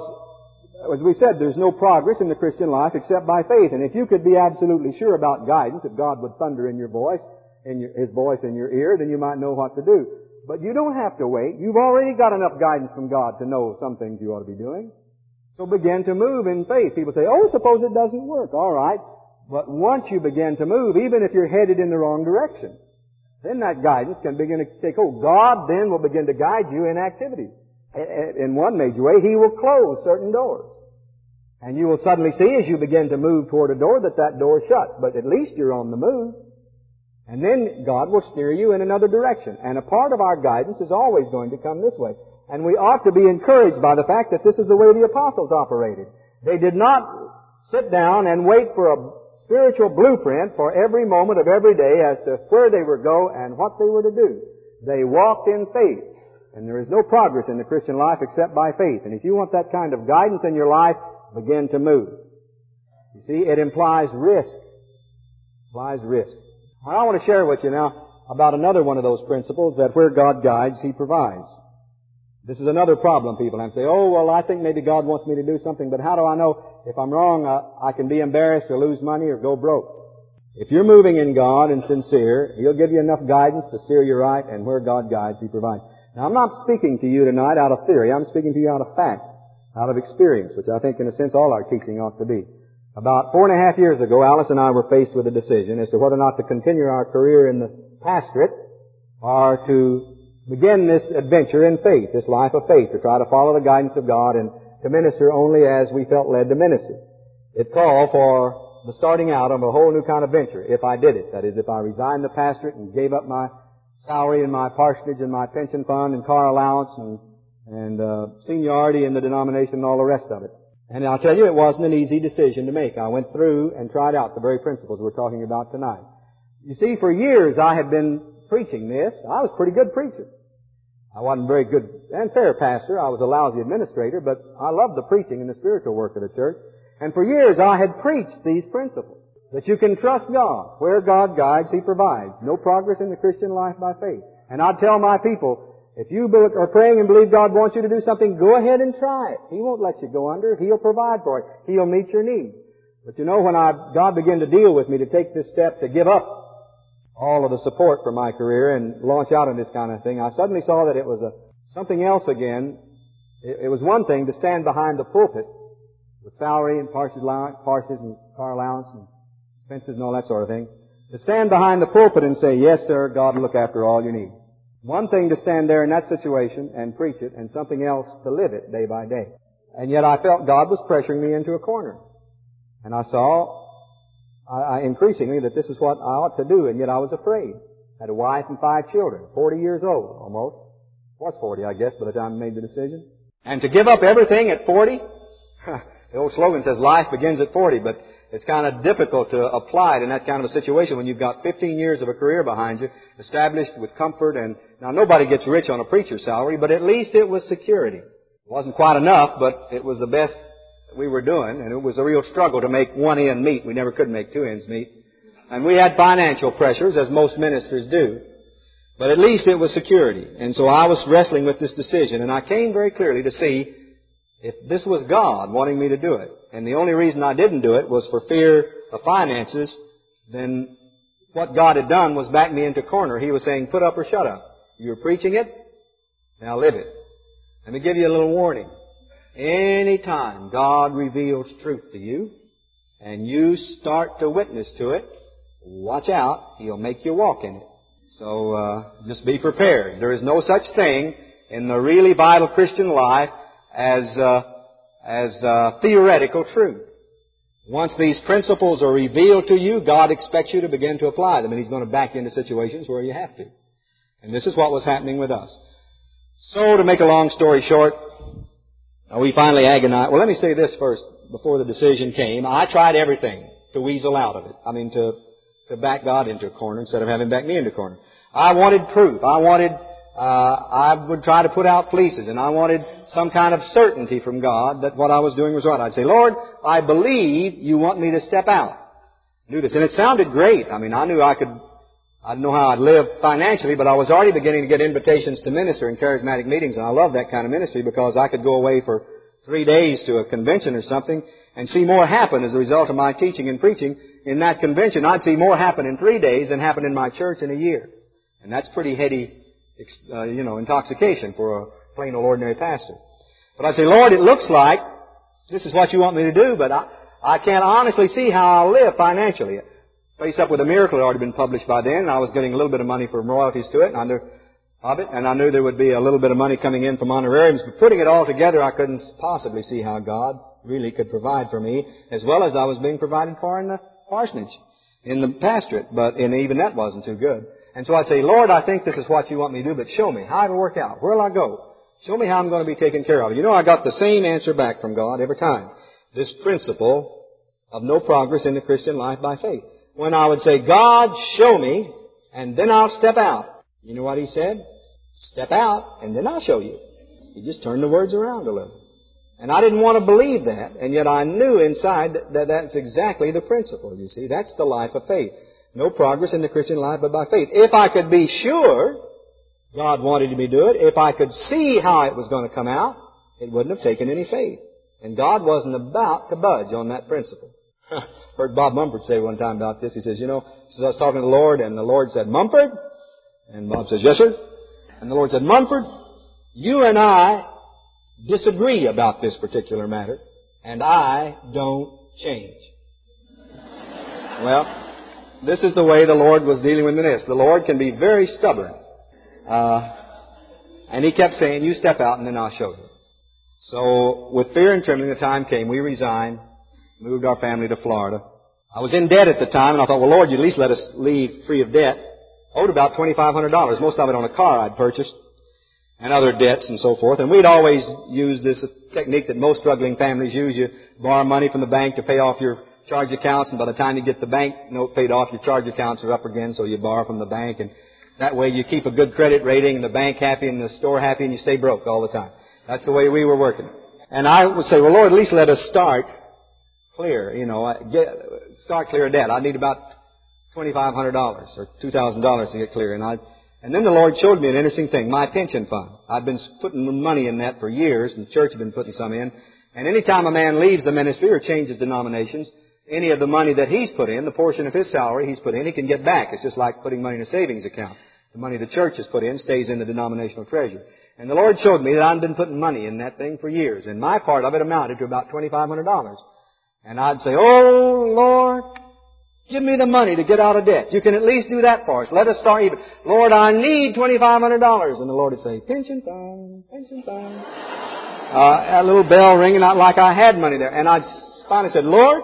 as we said, there's no progress in the Christian life except by faith. And if you could be absolutely sure about guidance, if God would thunder in your voice, in your, His voice in your ear, then you might know what to do. But you don't have to wait. You've already got enough guidance from God to know some things you ought to be doing. So begin to move in faith. People say, oh, suppose it doesn't work. All right. But once you begin to move, even if you're headed in the wrong direction, then that guidance can begin to take hold. God then will begin to guide you in activities. In one major way, He will close certain doors. And you will suddenly see as you begin to move toward a door that that door shuts. But at least you're on the move. And then God will steer you in another direction. And a part of our guidance is always going to come this way. And we ought to be encouraged by the fact that this is the way the apostles operated. They did not sit down and wait for a spiritual blueprint for every moment of every day as to where they were to go and what they were to do. They walked in faith. And there is no progress in the Christian life except by faith. And if you want that kind of guidance in your life, begin to move. You see, it implies risk. It implies risk. I want to share with you now about another one of those principles, that where God guides, He provides. This is another problem people have. Say, oh, well, I think maybe God wants me to do something, but how do I know if I'm wrong, I, I can be embarrassed or lose money or go broke? If you're moving in God and sincere, He'll give you enough guidance to steer you right, and where God guides, He provides. Now, I'm not speaking to you tonight out of theory. I'm speaking to you out of fact, out of experience, which I think in a sense all our teaching ought to be. About four and a half years ago, Alice and I were faced with a decision as to whether or not to continue our career in the pastorate or to begin this adventure in faith, this life of faith, to try to follow the guidance of God and to minister only as we felt led to minister. It called for the starting out of a whole new kind of venture, if I did it. That is, if I resigned the pastorate and gave up my salary and my parsonage and my pension fund and car allowance and, and uh, seniority in the denomination and all the rest of it. And I'll tell you, it wasn't an easy decision to make. I went through and tried out the very principles we're talking about tonight. You see, for years I had been preaching this. I was a pretty good preacher. I wasn't a very good and fair pastor. I was a lousy administrator, but I loved the preaching and the spiritual work of the church. And for years I had preached these principles. That you can trust God. Where God guides, He provides. No progress in the Christian life by faith. And I'd tell my people, if you are praying and believe God wants you to do something, go ahead and try it. He won't let you go under. He'll provide for it. He'll meet your needs. But you know, when I, God began to deal with me to take this step to give up all of the support for my career and launch out on this kind of thing, I suddenly saw that it was a, something else again. It, it was one thing to stand behind the pulpit with salary and parsonage and car allowance and expenses and all that sort of thing. To stand behind the pulpit and say, yes, sir, God will look after all you need. One thing to stand there in that situation and preach it, and something else to live it day by day. And yet I felt God was pressuring me into a corner. And I saw I, I, increasingly that this is what I ought to do, and yet I was afraid. I had a wife and five children, forty years old almost. Was forty, I guess, by the time I made the decision. And to give up everything at forty? The old slogan says life begins at forty, but it's kind of difficult to apply it in that kind of a situation when you've got fifteen years of a career behind you, established with comfort. And now nobody gets rich on a preacher's salary, but at least it was security. It wasn't quite enough, but it was the best we were doing, and it was a real struggle to make one end meet. We never could make two ends meet. And we had financial pressures, as most ministers do, but at least it was security. And so I was wrestling with this decision, and I came very clearly to see if this was God wanting me to do it. And the only reason I didn't do it was for fear of finances. Then what God had done was back me into a corner. He was saying, put up or shut up. You're preaching it, now live it. Let me give you a little warning. Any time God reveals truth to you and you start to witness to it, watch out, He'll make you walk in it. So uh, just be prepared. There is no such thing in the really vital Christian life as uh, as uh, theoretical truth. Once these principles are revealed to you, God expects you to begin to apply them, and He's going to back you into situations where you have to. And this is what was happening with us. So, to make a long story short, we finally agonized. Well, let me say this first, before the decision came. I tried everything to weasel out of it. I mean, to, to back God into a corner instead of having back me into a corner. I wanted proof. I wanted, uh, I would try to put out fleeces, and I wanted some kind of certainty from God that what I was doing was right. I'd say, Lord, I believe you want me to step out. Do this. And it sounded great. I mean, I knew I could, I didn't know how I'd live financially, but I was already beginning to get invitations to minister in charismatic meetings, and I love that kind of ministry because I could go away for three days to a convention or something and see more happen as a result of my teaching and preaching in that convention. I'd see more happen in three days than happen in my church in a year. And that's pretty heady, uh, you know, intoxication for a plain old ordinary pastor. But I say, Lord, it looks like this is what you want me to do, but I, I can't honestly see how I'll live financially. Face Up with a Miracle had already been published by then, and I was getting a little bit of money for royalties to it, and I knew of it, and I knew there would be a little bit of money coming in from honorariums. But putting it all together, I couldn't possibly see how God really could provide for me, as well as I was being provided for in the parsonage, in the pastorate. But and even that wasn't too good. And so I'd say, Lord, I think this is what you want me to do, but show me how it'll work out. Where'll I go? Show me how I'm going to be taken care of. You know, I got the same answer back from God every time. This principle of no progress in the Christian life by faith. When I would say, God, show me, and then I'll step out. You know what He said? Step out, and then I'll show you. He just turned the words around a little. And I didn't want to believe that, and yet I knew inside that, that that's exactly the principle, you see. That's the life of faith. No progress in the Christian life but by faith. If I could be sure God wanted me to do it, if I could see how it was going to come out, it wouldn't have taken any faith. And God wasn't about to budge on that principle. Heard Bob Mumford say one time about this. He says, you know, he says, I was talking to the Lord, and the Lord said, Mumford? And Bob says, yes, sir. And the Lord said, Mumford, you and I disagree about this particular matter, and I don't change. Well, this is the way the Lord was dealing with me this. The Lord can be very stubborn. Uh, and He kept saying, you step out and then I'll show you. So, with fear and trembling, the time came. We resigned, moved our family to Florida. I was in debt at the time, and I thought, well, Lord, you at least let us leave free of debt. Owed about twenty-five hundred dollars, most of it on a car I'd purchased, and other debts and so forth. And we'd always use this technique that most struggling families use. You borrow money from the bank to pay off your charge accounts, and by the time you get the bank note paid off, your charge accounts are up again, so you borrow from the bank, and that way you keep a good credit rating, and the bank happy, and the store happy, and you stay broke all the time. That's the way we were working. And I would say, well, Lord, at least let us start clear, you know, get, start clear of debt. I need about twenty-five hundred dollars or two thousand dollars to get clear. And I, and then the Lord showed me an interesting thing, my pension fund. I've been putting money in that for years, and the church has been putting some in. And any time a man leaves the ministry or changes denominations, any of the money that he's put in, the portion of his salary he's put in, he can get back. It's just like putting money in a savings account. The money the church has put in stays in the denominational treasury. And the Lord showed me that I've been putting money in that thing for years. And my part of it amounted to about twenty-five hundred dollars. And I'd say, oh, Lord, give me the money to get out of debt. You can at least do that for us. Let us start even. Lord, I need twenty-five hundred dollars. And the Lord would say, pension fund, pension fund. Uh, a little bell ringing out like I had money there. And I finally said, Lord,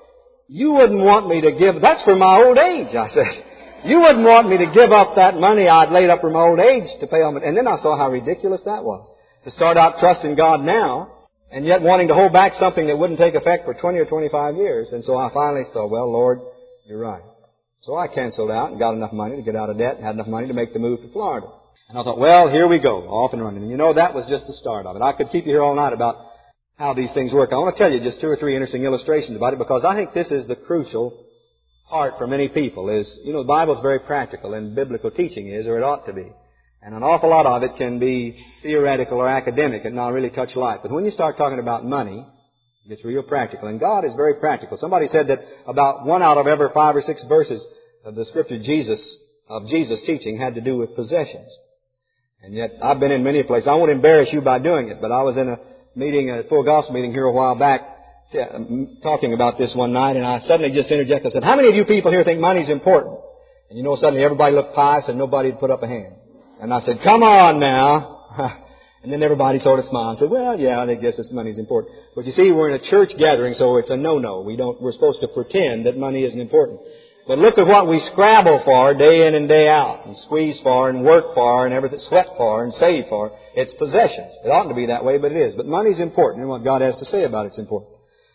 you wouldn't want me to give, that's for my old age, I said. You wouldn't want me to give up that money I'd laid up for my old age to pay on it. And then I saw how ridiculous that was. To start out trusting God now, and yet wanting to hold back something that wouldn't take effect for twenty or twenty-five years. And so I finally thought, well, Lord, you're right. So I canceled out and got enough money to get out of debt and had enough money to make the move to Florida. And I thought, well, here we go, off and running. And you know, that was just the start of it. I could keep you here all night about how these things work. I want to tell you just two or three interesting illustrations about it, because I think this is the crucial part for many people is, you know, the Bible is very practical, and biblical teaching is, or it ought to be. And an awful lot of it can be theoretical or academic and not really touch life. But when you start talking about money, it's real practical. And God is very practical. Somebody said that about one out of every five or six verses of the Scripture Jesus, of Jesus' teaching had to do with possessions. And yet, I've been in many places. I won't embarrass you by doing it, but I was in a meeting, a full gospel meeting here a while back, t- talking about this one night, and I suddenly just interjected. I said, how many of you people here think money's important? And you know, suddenly everybody looked pious and nobody had put up a hand. And I said, come on now. And then everybody sort of smiled and said, well, yeah, I guess this money's important. But you see, we're in a church gathering, so it's a no-no. We don't, we're supposed to pretend that money isn't important. But look at what we scrabble for day in and day out, and squeeze for, and work for, and everything, sweat for, and save for. It's possessions. It oughtn't to be that way, but it is. But money's important, and what God has to say about it's important.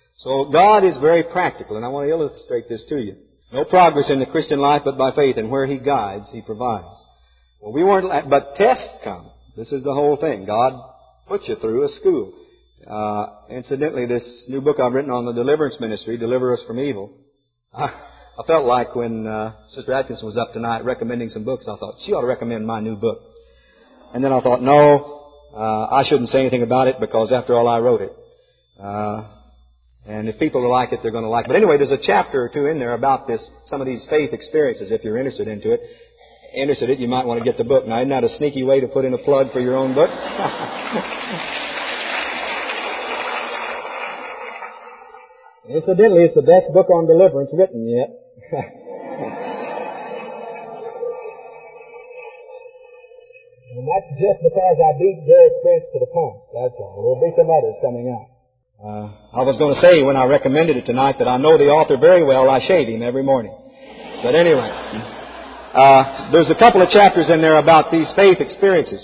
So God is very practical, and I want to illustrate this to you. No progress in the Christian life but by faith, and where He guides, He provides. Well, we weren't, but tests come. This is the whole thing. God puts you through a school. Uh, incidentally, this new book I've written on the deliverance ministry, Deliver Us from Evil, I, I felt like when uh, Sister Atkinson was up tonight recommending some books, I thought, she ought to recommend my new book. And then I thought, no, uh, I shouldn't say anything about it because after all, I wrote it. Uh, and if people like it, they're going to like it. But anyway, there's a chapter or two in there about this, some of these faith experiences, if you're interested into it. Interested in it, you might want to get the book. Now, isn't that a sneaky way to put in a plug for your own book? Incidentally, it's the best book on deliverance written yet. And that's just because I beat Derek Prince to the punch. That's all. There'll be some others coming up. Uh, I was going to say when I recommended it tonight that I know the author very well. I shave him every morning. But anyway, uh, there's a couple of chapters in there about these faith experiences.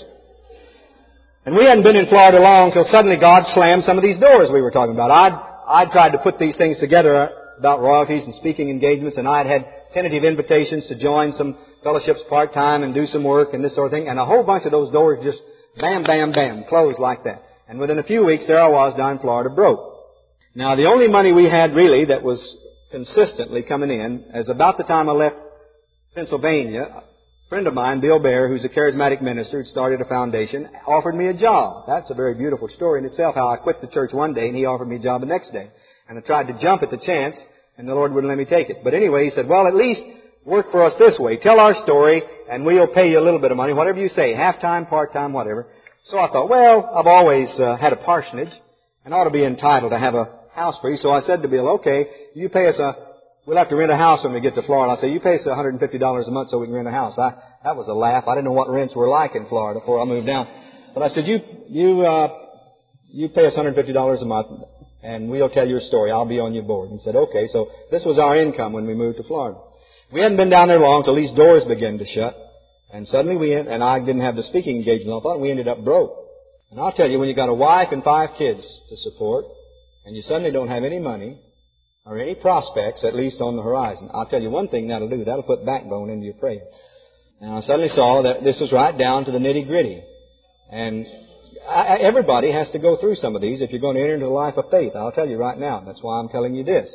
And we hadn't been in Florida long till suddenly God slammed some of these doors we were talking about. I'd, I'd tried to put these things together about royalties and speaking engagements, and I'd had tentative invitations to join some fellowships part-time and do some work and this sort of thing, and a whole bunch of those doors just bam, bam, bam, closed like that. And within a few weeks, there I was down in Florida broke. Now, the only money we had really that was consistently coming in, as about the time I left Pennsylvania, a friend of mine, Bill Bear, who's a charismatic minister, had started a foundation, offered me a job. That's a very beautiful story in itself, how I quit the church one day and he offered me a job the next day. And I tried to jump at the chance, and the Lord wouldn't let me take it. But anyway, he said, well, at least work for us this way. Tell our story, and we'll pay you a little bit of money, whatever you say, half-time, part-time, whatever. So I thought, well, I've always uh, had a parsonage and ought to be entitled to have a house free. So I said to Bill, okay, you pay us a, we'll have to rent a house when we get to Florida. I said, you pay us one hundred fifty dollars a month so we can rent a house. I, that was a laugh. I didn't know what rents were like in Florida before I moved down. But I said, you, you, uh, you pay us one hundred fifty dollars a month and we'll tell your story. I'll be on your board. And he said, okay. So this was our income when we moved to Florida. We hadn't been down there long till these doors began to shut. And suddenly we, and I didn't have the speaking engagement. I thought we ended up broke. And I'll tell you, when you got a wife and five kids to support, and you suddenly don't have any money, or any prospects, at least on the horizon, I'll tell you one thing that'll do. That'll put backbone into your prayer. And I suddenly saw that this was right down to the nitty-gritty. And I, everybody has to go through some of these if you're going to enter into the life of faith. I'll tell you right now. That's why I'm telling you this.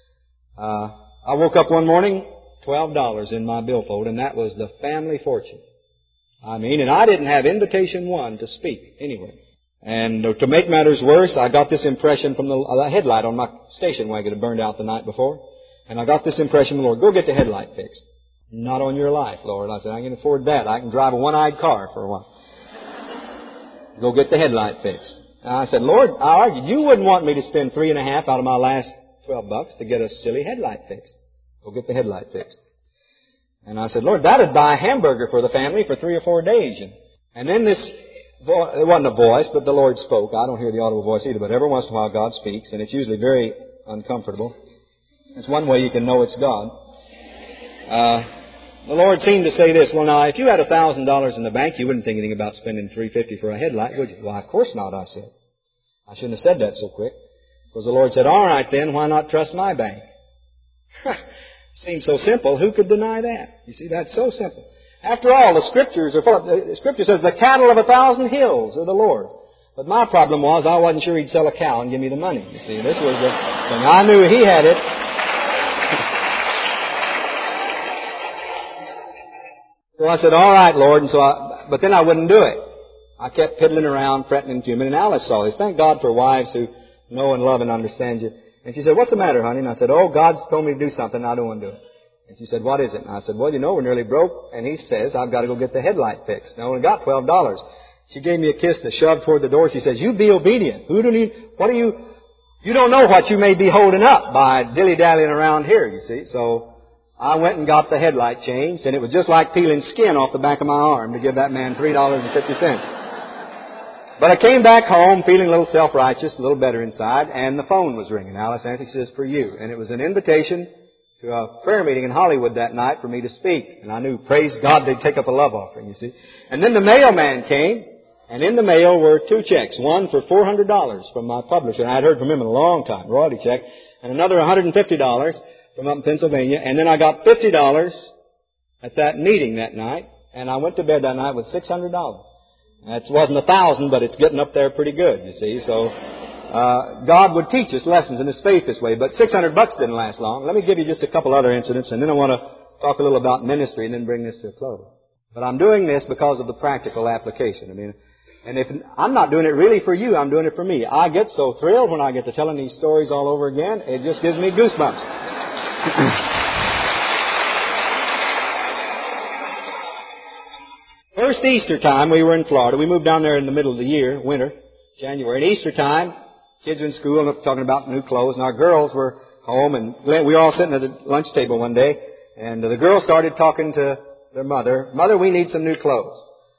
Uh, I woke up one morning, twelve dollars in my billfold, and that was the family fortune. I mean, and I didn't have invitation one to speak anyway. And to make matters worse, I got this impression from the, the headlight on my station wagon had burned out the night before. And I got this impression from the Lord, go get the headlight fixed. Not on your life, Lord. I said, I can afford that. I can drive a one-eyed car for a while. Go get the headlight fixed. And I said, Lord, I argued, you wouldn't want me to spend three and a half out of my last twelve bucks to get a silly headlight fixed. Go get the headlight fixed. And I said, Lord, that'd buy a hamburger for the family for three or four days. And, and then this, it wasn't a voice, but the Lord spoke. I don't hear the audible voice either, but every once in a while God speaks, and it's usually very uncomfortable. It's one way you can know it's God. Uh, the Lord seemed to say this, well, now, if you had a thousand dollars in the bank, you wouldn't think anything about spending three hundred fifty dollars for a headlight, would you? Well, of course not, I said. I shouldn't have said that so quick. Because the Lord said, all right then, why not trust my bank? Seems so simple. Who could deny that? You see, that's so simple. After all, the Scriptures are full of, the Scripture says, the cattle of a thousand hills are the Lord's. But my problem was I wasn't sure He'd sell a cow and give me the money. You see, this was the thing. I knew He had it. So I said, all right, Lord. And so I, but then I wouldn't do it. I kept piddling around, fretting and fuming. And Alice saw this. Thank God for wives who know and love and understand you. And she said, what's the matter, honey? And I said, oh, God's told me to do something, and I don't want to do it. And she said, what is it? And I said, well, you know, we're nearly broke. And He says, I've got to go get the headlight fixed. And I only got twelve dollars. She gave me a kiss to shove toward the door. She says, you be obedient. Who do you, what do you, you don't know what you may be holding up by dilly-dallying around here, you see. So I went and got the headlight changed, and it was just like peeling skin off the back of my arm to give that man three dollars and fifty cents. But I came back home feeling a little self-righteous, a little better inside, and the phone was ringing. Alice answered, she says, for you. And it was an invitation to a prayer meeting in Hollywood that night for me to speak. And I knew, praise God, they'd take up a love offering, you see. And then the mailman came, and in the mail were two checks. One for four hundred dollars from my publisher, and I had heard from him in a long time, royalty check, and another one hundred fifty dollars from up in Pennsylvania. And then I got fifty dollars at that meeting that night, and I went to bed that night with six hundred dollars. That wasn't a thousand, but it's getting up there pretty good, you see. So uh, God would teach us lessons in His faith this way. But six hundred bucks didn't last long. Let me give you just a couple other incidents, and then I want to talk a little about ministry and then bring this to a close. But I'm doing this because of the practical application. I mean, and if I'm not doing it really for you, I'm doing it for me. I get so thrilled when I get to telling these stories all over again. It just gives me goosebumps. First Easter time, we were in Florida. We moved down there in the middle of the year, winter, January. And Easter time, kids were in school and talking about new clothes. And our girls were home, and we were all sitting at the lunch table one day. And the girls started talking to their mother, Mother, we need some new clothes.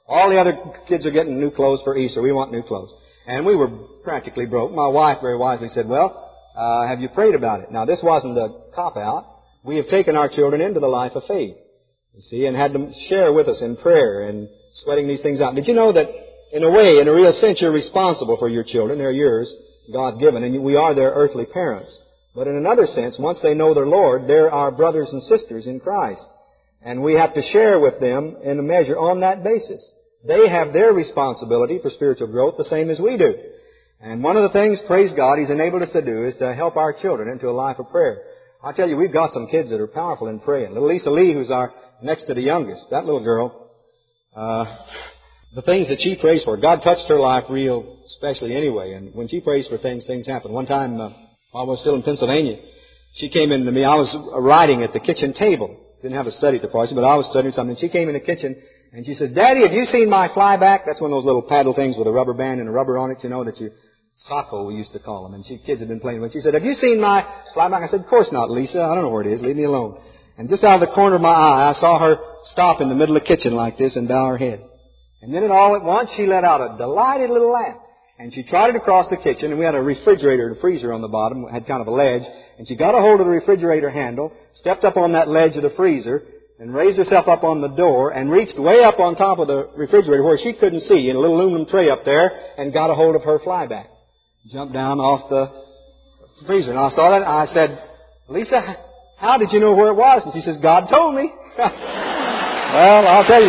All the other kids are getting new clothes for Easter. We want new clothes. And we were practically broke. My wife very wisely said, well, uh, have you prayed about it? Now, this wasn't a cop-out. We have taken our children into the life of faith, you see, and had them share with us in prayer and sweating these things out. Did you know that, in a way, in a real sense, you're responsible for your children? They're yours, God-given, and we are their earthly parents. But in another sense, once they know their Lord, they're our brothers and sisters in Christ. And we have to share with them in a measure on that basis. They have their responsibility for spiritual growth the same as we do. And one of the things, praise God, He's enabled us to do is to help our children into a life of prayer. I tell you, we've got some kids that are powerful in praying. Little Lisa Lee, who's our next to the youngest, that little girl, uh, the things that she prays for, God touched her life real especially anyway. And when she prays for things, things happen. One time, uh, while I was still in Pennsylvania, she came in to me. I was writing at the kitchen table. Didn't have a study at the party, but I was studying something. She came in the kitchen and she said, Daddy, have you seen my flyback? That's one of those little paddle things with a rubber band and a rubber on it, you know, that you, Socko, we used to call them. And she, kids had been playing with. She said, have you seen my flyback? I said, of course not, Lisa. I don't know where it is. Leave me alone. And just out of the corner of my eye, I saw her stop in the middle of the kitchen like this and bow her head. And then all at once, she let out a delighted little laugh. And she trotted across the kitchen, and we had a refrigerator and a freezer on the bottom, had kind of a ledge. And she got a hold of the refrigerator handle, stepped up on that ledge of the freezer, and raised herself up on the door, and reached way up on top of the refrigerator where she couldn't see, in a little aluminum tray up there, and got a hold of her flyback. Jumped down off the freezer. And I saw that, and I said, Lisa, how did you know where it was? And she says, God told me. Well, I'll tell you.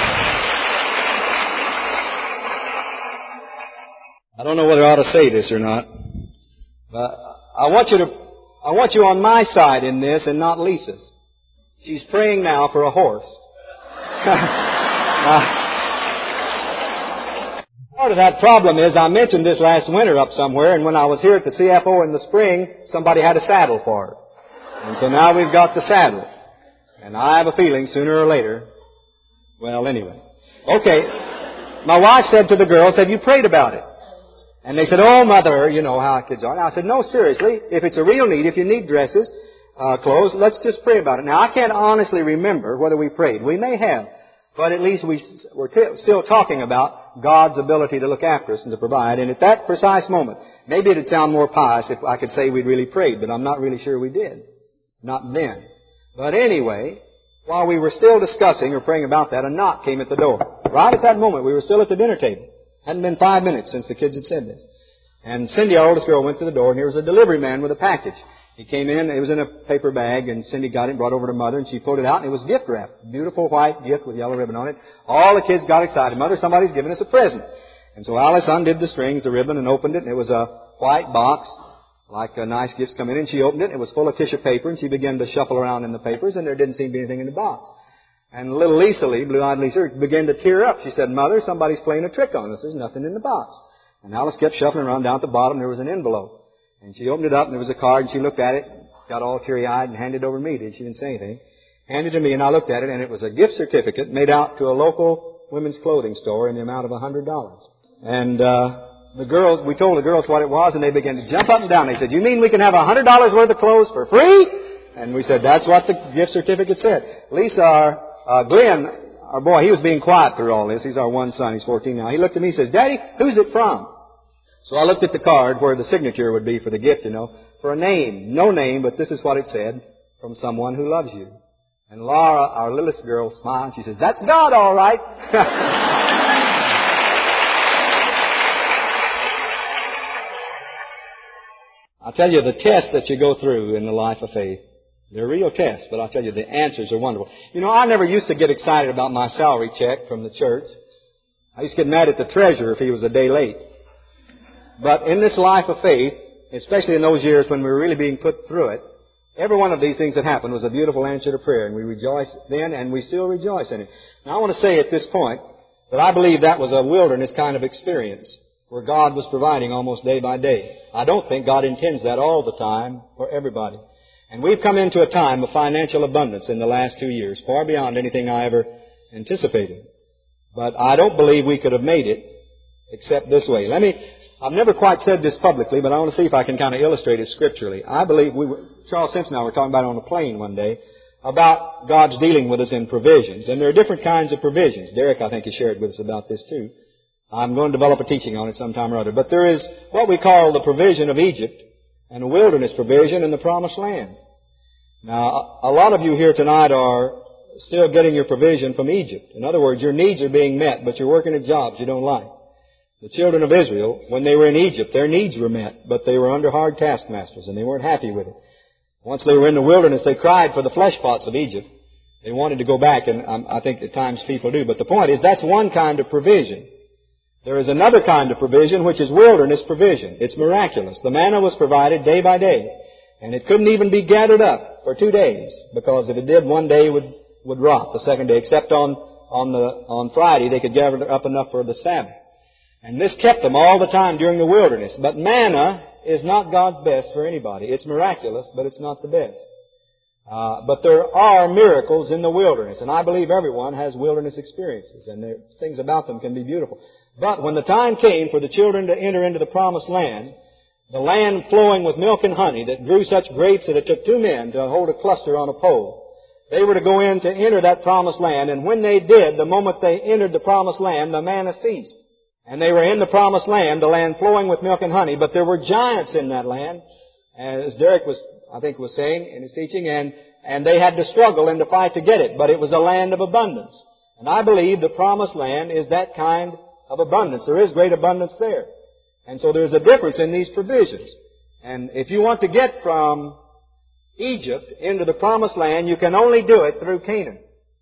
I don't know whether I ought to say this or not, but I want you to, I want you on my side in this and not Lisa's. She's praying now for a horse. uh, part of that problem is I mentioned this last winter up somewhere, and when I was here at the C F O in the spring, somebody had a saddle for her. And so now we've got the saddle. And I have a feeling sooner or later, well, anyway. Okay, my wife said to the girls, have you prayed about it? And they said, oh, Mother, you know how kids are. And I said, no, seriously, if it's a real need, if you need dresses, uh, clothes, let's just pray about it. Now, I can't honestly remember whether we prayed. We may have, but at least we were t- still talking about God's ability to look after us and to provide. And at that precise moment, maybe it would sound more pious if I could say we'd really prayed, but I'm not really sure we did. Not then. But anyway, while we were still discussing or praying about that, a knock came at the door. Right at that moment, we were still at the dinner table. Hadn't been five minutes since the kids had said this. And Cindy, our oldest girl, went to the door, and here was a delivery man with a package. He came in, it was in a paper bag, and Cindy got it and brought it over to Mother, and she pulled it out, and it was gift wrap. Beautiful white gift with yellow ribbon on it. All the kids got excited. Mother, somebody's giving us a present. And so Alice undid the strings, the ribbon, and opened it, and it was a white box, like uh, nice gifts come in, and she opened it, and it was full of tissue paper, and she began to shuffle around in the papers, and there didn't seem to be anything in the box. And little Lisa Lee, blue-eyed Lisa, began to tear up. She said, Mother, somebody's playing a trick on us. There's nothing in the box. And Alice kept shuffling around. Down at the bottom, there was an envelope. And she opened it up, and there was a card, and she looked at it, got all teary-eyed, and handed it over to me. She didn't say anything. Handed it to me, and I looked at it, and it was a gift certificate made out to a local women's clothing store in the amount of one hundred dollars. And uh the girls, we told the girls what it was, and they began to jump up and down. They said, you mean we can have one hundred dollars worth of clothes for free? And we said, that's what the gift certificate said. Lisa, our Uh, Glenn, our boy, he was being quiet through all this. He's our one son. He's fourteen now. He looked at me and says, Daddy, who's it from? So I looked at the card where the signature would be for the gift, you know, for a name. No name, but this is what it said, from someone who loves you. And Laura, our littlest girl, smiled. She says, that's God, all right. I'll tell you, the test that you go through in the life of faith, they're real tests, but I'll tell you, the answers are wonderful. You know, I never used to get excited about my salary check from the church. I used to get mad at the treasurer if he was a day late. But in this life of faith, especially in those years when we were really being put through it, every one of these things that happened was a beautiful answer to prayer, and we rejoiced then, and we still rejoice in it. Now, I want to say at this point that I believe that was a wilderness kind of experience, where God was providing almost day by day. I don't think God intends that all the time for everybody. And we've come into a time of financial abundance in the last two years, far beyond anything I ever anticipated. But I don't believe we could have made it except this way. Let me, I've never quite said this publicly, but I want to see if I can kind of illustrate it scripturally. I believe we were, Charles Simpson and I were talking about it on a plane one day. about God's dealing with us in provisions. And there are different kinds of provisions. Derek, I think, has shared with us about this too. I'm going to develop a teaching on it sometime or other. But there is what we call the provision of Egypt and a wilderness provision in the Promised Land. Now, a lot of you here tonight are still getting your provision from Egypt. In other words, your needs are being met, but you're working at jobs you don't like. The children of Israel, when they were in Egypt, their needs were met, but they were under hard taskmasters, and they weren't happy with it. Once they were in the wilderness, they cried for the flesh pots of Egypt. They wanted to go back, and um, I think at times people do. But the point is, that's one kind of provision. There is another kind of provision, which is wilderness provision. It's miraculous. The manna was provided day by day, and it couldn't even be gathered up for two days, because if it did, one day it would, would rot the second day, except on, on, the, on Friday they could gather up enough for the Sabbath. And this kept them all the time during the wilderness. But manna is not God's best for anybody. It's miraculous, but it's not the best. Uh, but there are miracles in the wilderness, and I believe everyone has wilderness experiences, and there, things about them can be beautiful. But when the time came for the children to enter into the Promised Land, the land flowing with milk and honey that grew such grapes that it took two men to hold a cluster on a pole, they were to go in to enter that Promised Land, and when they did, the moment they entered the Promised Land, the manna ceased. And they were in the Promised Land, the land flowing with milk and honey, but there were giants in that land, as Derek was, I think, was saying in his teaching, and, and they had to struggle and to fight to get it, but it was a land of abundance. And I believe the Promised Land is that kind of abundance. There is great abundance there. And so there's a difference in these provisions. And if you want to get from Egypt into the Promised Land, you can only do it through Canaan.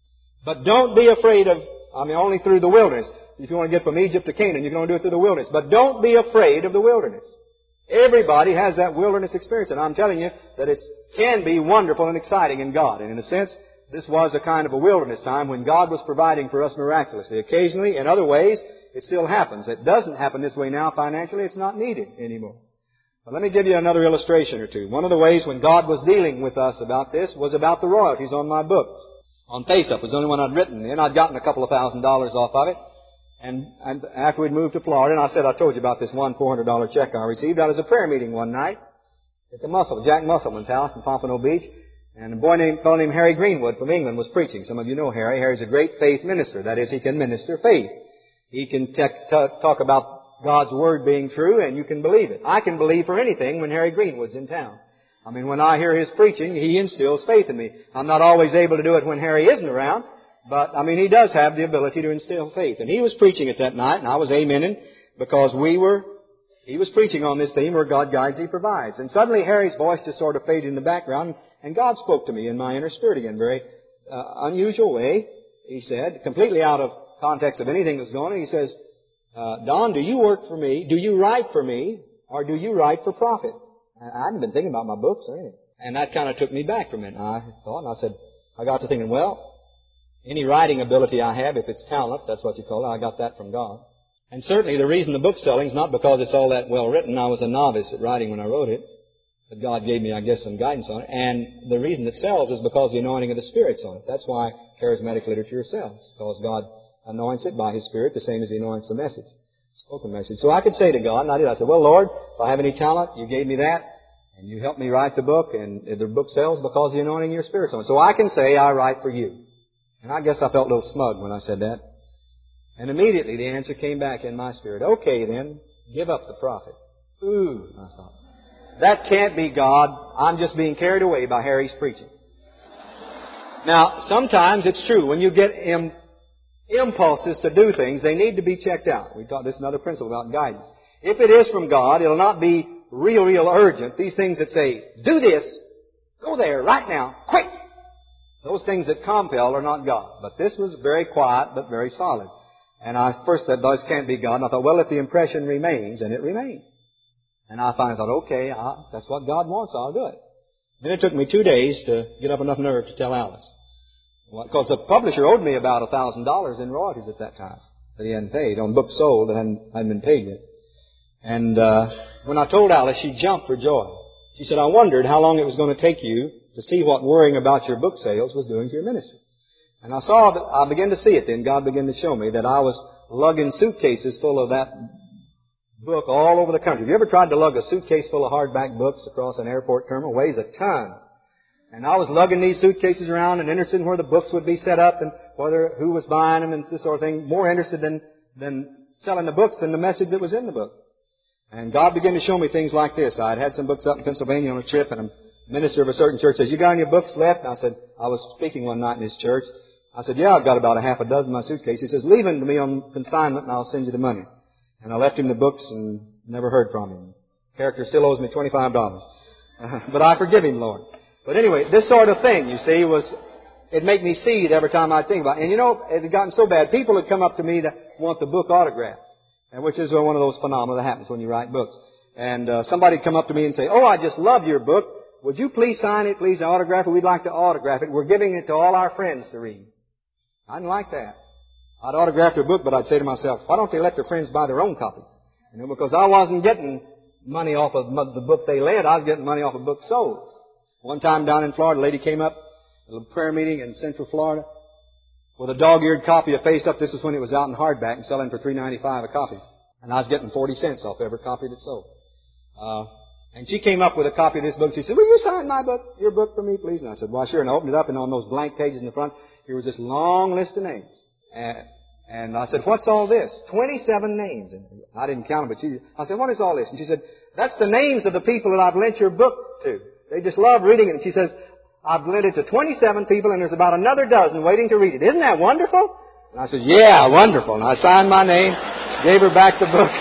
But don't be afraid of, I mean, only through the wilderness. If you want to get from Egypt to Canaan, you can only do it through the wilderness. But don't be afraid of the wilderness. Everybody has that wilderness experience, and I'm telling you that it can be wonderful and exciting in God. And in a sense, this was a kind of a wilderness time when God was providing for us miraculously. Occasionally, in other ways, it still happens. It doesn't happen this way now financially. It's not needed anymore. But let me give you another illustration or two. One of the ways when God was dealing with us about this was about the royalties on my books. On Face-Up was the only one I'd written, and I'd gotten a couple of thousand dollars off of it. And, and after we'd moved to Florida, and I said I told you about this one four hundred dollar check I received. I was at a prayer meeting one night at the Muscle, Jack Musselman's house in Pompano Beach. And a boy named, fellow named Harry Greenwood from England was preaching. Some of you know Harry. Harry's a great faith minister. That is, he can minister faith. He can te- t- talk about God's Word being true, and you can believe it. I can believe for anything when Harry Greenwood's in town. I mean, when I hear his preaching, he instills faith in me. I'm not always able to do it when Harry isn't around. But, I mean, he does have the ability to instill faith. And he was preaching it that night, and I was amening, because we were, he was preaching on this theme, where God guides, He provides. And suddenly Harry's voice just sort of faded in the background, and God spoke to me in my inner spirit again, very uh, unusual way, he said, completely out of context of anything that's going on. He says, uh, Don, do you work for me? Do you write for me? Or do you write for profit? I hadn't been thinking about my books or anything. And that kind of took me back from it. And I thought, and I said, I got to thinking, well, any writing ability I have, if it's talent, that's what you call it, I got that from God. And certainly the reason the book's selling is not because it's all that well written. I was a novice at writing when I wrote it. But God gave me, I guess, some guidance on it. And the reason it sells is because the anointing of the Spirit's on it. That's why charismatic literature sells, because God anoints it by His Spirit, the same as He anoints the message, spoken message. So I could say to God, and I did, I said, well, Lord, if I have any talent, You gave me that, and You helped me write the book, and the book sells because the anointing of Your Spirit's on it. So I can say I write for You. And I guess I felt a little smug when I said that. And immediately the answer came back in my spirit. Okay, then, give up the prophet. Ooh, I thought. That can't be God. I'm just being carried away by Harry's preaching. Now, sometimes it's true. When you get im- impulses to do things, they need to be checked out. We taught this another principle about guidance. If it is from God, it'll not be real, real urgent. These things that say, do this, go there, right now, quick. Those things that compel are not God. But this was very quiet, but very solid. And I first said, those can't be God. And I thought, well, if the impression remains, and it remained. And I finally thought, okay, I, that's what God wants, I'll do it. Then it took me two days to get up enough nerve to tell Alice. Because well, the publisher owed me about a thousand dollars in royalties at that time that he hadn't paid, on books sold that hadn't, hadn't been paid yet. And uh, when I told Alice, she jumped for joy. She said, I wondered how long it was going to take you to see what worrying about your book sales was doing to your ministry. And I saw that, I began to see it then. God began to show me that I was lugging suitcases full of that book all over the country. Have you ever tried to lug a suitcase full of hardback books across an airport terminal? It weighs a ton. And I was lugging these suitcases around and interested in where the books would be set up and whether who was buying them and this sort of thing. More interested than, than selling the books than the message that was in the book. And God began to show me things like this. I had had some books up in Pennsylvania on a trip, and a minister of a certain church says, "You got any books left?" And I said, I was speaking one night in his church. I said, "Yeah, I've got about a half a dozen in my suitcase." He says, "Leave them to me on consignment and I'll send you the money." And I left him the books and never heard from him. Character still owes me twenty-five dollars. But I forgive him, Lord. But anyway, this sort of thing, you see, was, it made me seethe every time I think about it. And you know, it had gotten so bad, people had come up to me to want the book autographed, and which is one of those phenomena that happens when you write books. And uh, somebody would come up to me and say, "Oh, I just love your book. Would you please sign it, please, autograph it? We'd like to autograph it. We're giving it to all our friends to read." I didn't like that. I'd autograph their book, but I'd say to myself, why don't they let their friends buy their own copies? You know, because I wasn't getting money off of the book they led. I was getting money off of books sold. One time down in Florida, a lady came up, a little prayer meeting in Central Florida, with a dog-eared copy of Face Up. This was when it was out in hardback and selling for three ninety-five a copy. And I was getting forty cents off every copy that sold. Uh, and she came up with a copy of this book. She said, "Will you sign my book, your book for me, please?" And I said, "Why, sure." And I opened it up, and on those blank pages in the front, here was this long list of names. And, and I said, "What's all this?" twenty-seven names. And I didn't count them, but she, I said, "What is all this?" And she said, "That's the names of the people that I've lent your book to. They just love reading it." And she says, "I've lent it to twenty-seven people, and there's about another dozen waiting to read it. Isn't that wonderful?" And I said, "Yeah, wonderful." And I signed my name, gave her back the book.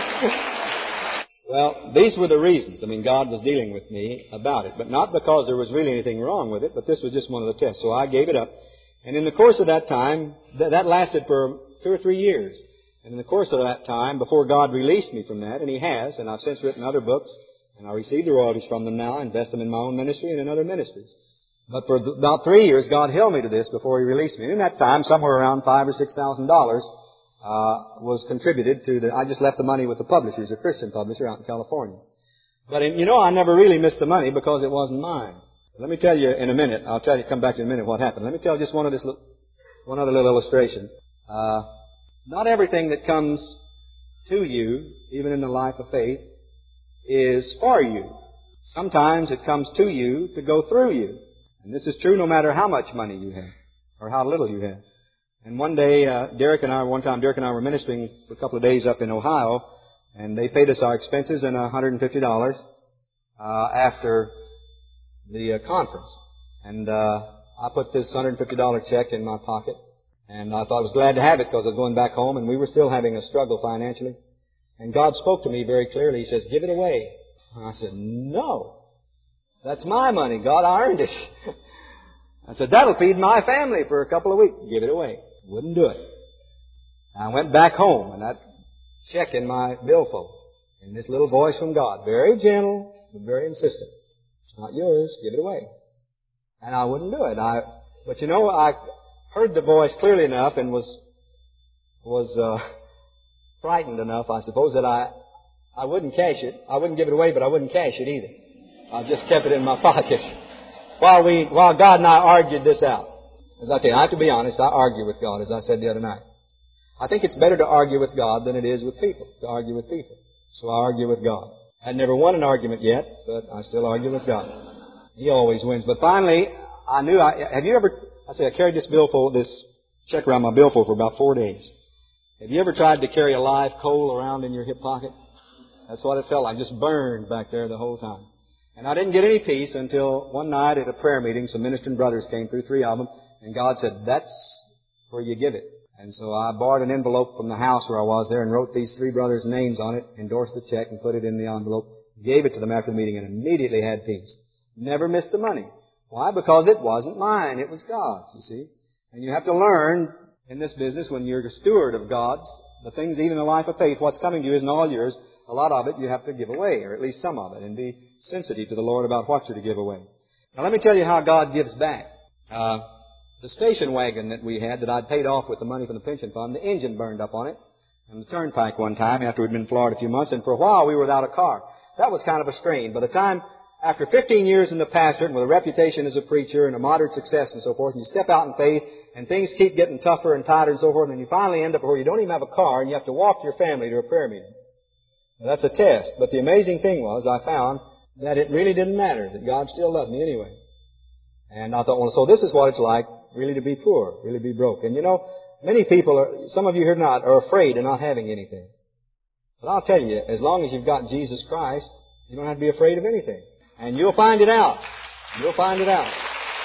Well, these were the reasons. I mean, God was dealing with me about it, but not because there was really anything wrong with it, but this was just one of the tests. So I gave it up. And in the course of that time, th- that lasted for two or three years. And in the course of that time, before God released me from that, and He has, and I've since written other books, and I receive the royalties from them now, invest them in my own ministry and in other ministries. But for th- about three years, God held me to this before He released me. And in that time, somewhere around five or six thousand dollars uh, was contributed to the. I just left the money with the publisher, a Christian publisher out in California. But in, you know, I never really missed the money because it wasn't mine. Let me tell you in a minute. I'll tell you, come back to in a minute what happened. Let me tell just one of this, one other little illustration. Uh, not everything that comes to you, even in the life of faith, is for you. Sometimes it comes to you to go through you. And this is true no matter how much money you have or how little you have. And one day, uh, Derek and I, one time Derek and I were ministering for a couple of days up in Ohio, and they paid us our expenses and one hundred fifty dollars uh, after the uh, conference. And uh, I put this one hundred fifty dollars check in my pocket, and I thought I was glad to have it because I was going back home, and we were still having a struggle financially. And God spoke to me very clearly. He says, "Give it away." And I said, "No. That's my money, God. I earned it." I said, "That'll feed my family for a couple of weeks." "Give it away." Wouldn't do it. I went back home, and that check in my billfold, and this little voice from God, very gentle, but very insistent. "It's not yours. Give it away." And I wouldn't do it. I, but you know, I heard the voice clearly enough and was, was, uh, frightened enough, I suppose, that I, I wouldn't cash it. I wouldn't give it away, but I wouldn't cash it either. I just kept it in my pocket. While we, while God and I argued this out. As I tell you, I have to be honest, I argue with God, as I said the other night. I think it's better to argue with God than it is with people, to argue with people. So I argue with God. I've never won an argument yet, but I still argue with God. He always wins. But finally, I knew, I, have you ever, I say I carried this billfold, this check around my billfold for about four days. Have you ever tried to carry a live coal around in your hip pocket? That's what it felt like, just burned back there the whole time. And I didn't get any peace until one night at a prayer meeting, some ministering brothers came through, three of them, and God said, "That's where you give it." And so I borrowed an envelope from the house where I was there and wrote these three brothers' names on it, endorsed the check, and put it in the envelope, gave it to them after the meeting, and immediately had peace. Never missed the money. Why? Because it wasn't mine. It was God's, you see. And you have to learn in this business, when you're a steward of God's, the things, even in the life of faith, what's coming to you isn't all yours. A lot of it you have to give away, or at least some of it, and be sensitive to the Lord about what you're to give away. Now let me tell you how God gives back. Uh, the station wagon that we had that I'd paid off with the money from the pension fund, the engine burned up on it, and the turnpike one time after we'd been in Florida a few months, and for a while we were without a car. That was kind of a strain. By the time, after fifteen years in the pastorate and with a reputation as a preacher and a moderate success and so forth, and you step out in faith, and things keep getting tougher and tighter and so forth, and you finally end up where you don't even have a car, and you have to walk your family to a prayer meeting. Now, that's a test. But the amazing thing was, I found that it really didn't matter, that God still loved me anyway. And I thought, well, so this is what it's like really to be poor, really be broke. And you know, many people are, some of you here not, are afraid of not having anything. But I'll tell you, as long as you've got Jesus Christ, you don't have to be afraid of anything. And you'll find it out. You'll find it out.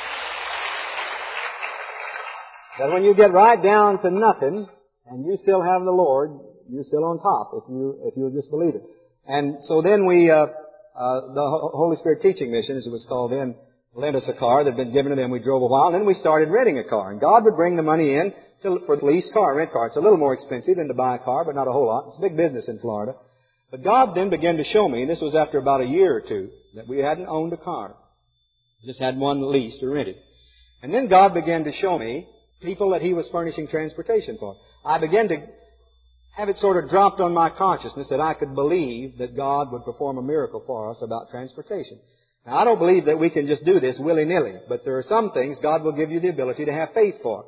That when you get right down to nothing, and you still have the Lord, you're still on top, if you, if you'll just believe it. And so then we, uh, uh, the Holy Spirit Teaching Mission, as it was called then, lent us a car that had been given to them. We drove a while, and then we started renting a car. And God would bring the money in to, for the lease car, rent car. It's a little more expensive than to buy a car, but not a whole lot. It's a big business in Florida. But God then began to show me, and this was after about a year or two, that we hadn't owned a car. Just had one leased or rented. And then God began to show me people that He was furnishing transportation for. I began to have it sort of dropped on my consciousness that I could believe that God would perform a miracle for us about transportation. Now, I don't believe that we can just do this willy-nilly, but there are some things God will give you the ability to have faith for.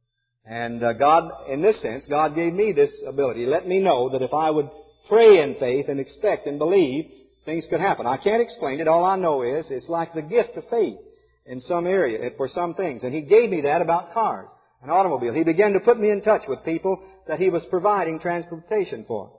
And uh, God, in this sense, God gave me this ability. Let me know that if I would pray in faith and expect and believe, things could happen. I can't explain it. All I know is it's like the gift of faith in some area for some things. And He gave me that about cars, an automobile. He began to put me in touch with people that He was providing transportation for.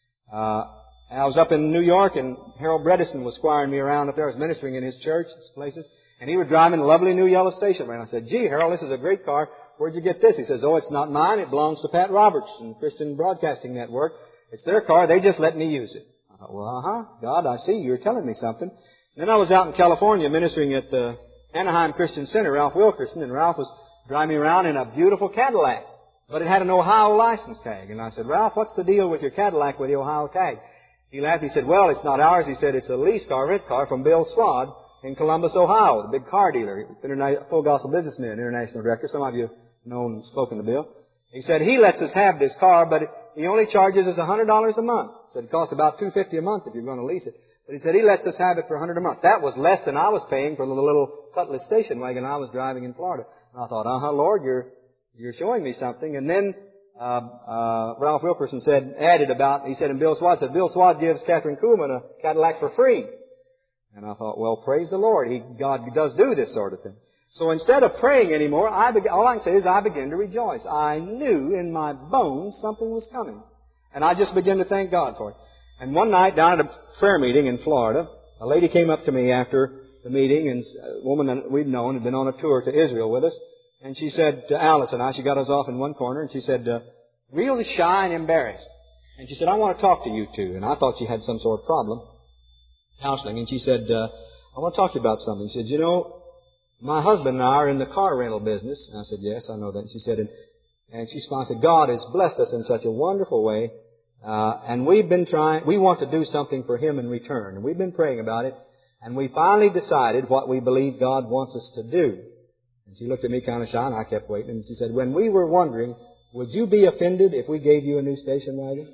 Uh, I was up in New York, and Harold Bredesen was squiring me around up there. I was ministering in his church, places, and he was driving a lovely new yellow station wagon. I said, "Gee, Harold, this is a great car. Where'd you get this?" He says, "Oh, it's not mine. It belongs to Pat Roberts and Christian Broadcasting Network. It's their car. They just let me use it." I thought, well, uh-huh. God, I see. You're telling me something. And then I was out in California ministering at the Anaheim Christian Center, Ralph Wilkerson, and Ralph was driving me around in a beautiful Cadillac. But it had an Ohio license tag. And I said, "Ralph, what's the deal with your Cadillac with the Ohio tag?" He laughed. He said, "Well, it's not ours." He said, "It's a lease car, rent car from Bill Swad in Columbus, Ohio, the big car dealer, interna- full gospel businessman, international director." Some of you know and spoken to Bill. He said, "He lets us have this car, but he only charges us one hundred dollars a month." He said, "It costs about two hundred fifty dollars a month if you're going to lease it." But he said, "He lets us have it for one hundred dollars a month." That was less than I was paying for the little Cutlass station wagon I was driving in Florida. And I thought, uh-huh, Lord, you're, you're showing me something. And then Uh, uh, Ralph Wilkerson said, added about, he said, and Bill Swad said, "Bill Swad gives Catherine Kuhlman a Cadillac for free." And I thought, well, praise the Lord. He, God does do this sort of thing. So instead of praying anymore, I be, all I can say is I began to rejoice. I knew in my bones something was coming. And I just began to thank God for it. And one night down at a prayer meeting in Florida, a lady came up to me after the meeting, and a woman that we'd known had been on a tour to Israel with us. And she said to Alice and I, she got us off in one corner, and she said, uh, really shy and embarrassed. And she said, "I want to talk to you two." And I thought she had some sort of problem, counseling. And she said, uh, "I want to talk to you about something." She said, "You know, my husband and I are in the car rental business." And I said, "Yes, I know that." And she said, and, and she said, "God has blessed us in such a wonderful way. Uh, and we've been trying, we want to do something for Him in return. And we've been praying about it. And we finally decided what we believe God wants us to do." And she looked at me kind of shy, and I kept waiting. And she said, "When we were wondering, would you be offended if we gave you a new station wagon?"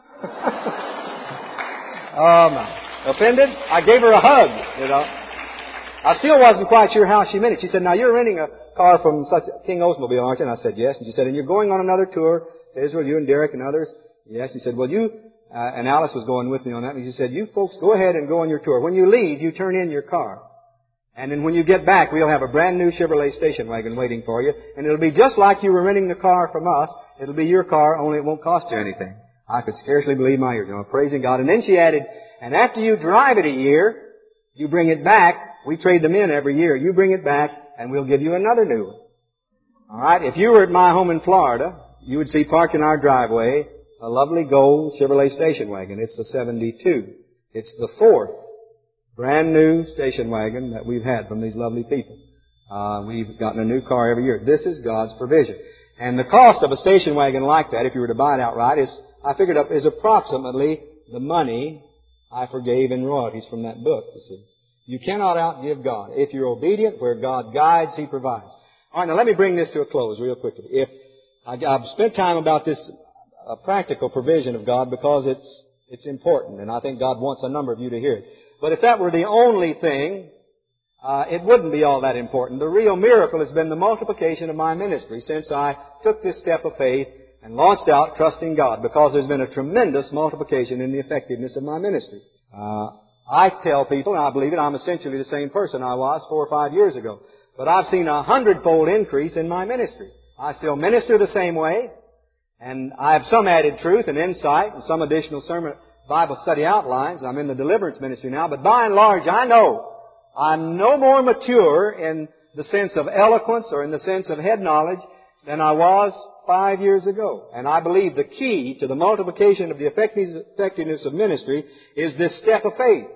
Oh, my. Offended? I gave her a hug, you know. I still wasn't quite sure how she meant it. She said, "Now, you're renting a car from such King Oldsmobile, aren't you?" And I said, "Yes." And she said, "And you're going on another tour to Israel, you and Derek and others?" "Yes." She said, "Well, you," uh, and Alice was going with me on that, and she said, "You folks go ahead and go on your tour. When you leave, you turn in your car. And then when you get back, we'll have a brand new Chevrolet station wagon waiting for you. And it'll be just like you were renting the car from us. It'll be your car, only it won't cost you anything." I could scarcely believe my ears, you know, praising God. And then she added, "And after you drive it a year, you bring it back. We trade them in every year. You bring it back, and we'll give you another new one." All right? If you were at my home in Florida, you would see parked in our driveway a lovely gold Chevrolet station wagon. It's the seventy-two. It's the fourth brand new station wagon that we've had from these lovely people. Uh, we've gotten a new car every year. This is God's provision. And the cost of a station wagon like that, if you were to buy it outright, is, I figured up, is approximately the money I forgave in royalties from that book, you see. You cannot outgive God. If you're obedient, where God guides, He provides. All right, now let me bring this to a close real quickly. If I, I've spent time about this uh, practical provision of God because it's it's important, and I think God wants a number of you to hear it. But if that were the only thing, uh, it wouldn't be all that important. The real miracle has been the multiplication of my ministry since I took this step of faith and launched out trusting God, because there's been a tremendous multiplication in the effectiveness of my ministry. Uh, I tell people, and I believe it, I'm essentially the same person I was four or five years ago. But I've seen a hundredfold increase in my ministry. I still minister the same way, and I have some added truth and insight and some additional sermon Bible study outlines. I'm in the deliverance ministry now, but by and large, I know I'm no more mature in the sense of eloquence or in the sense of head knowledge than I was five years ago. And I believe the key to the multiplication of the effectiveness of ministry is this step of faith.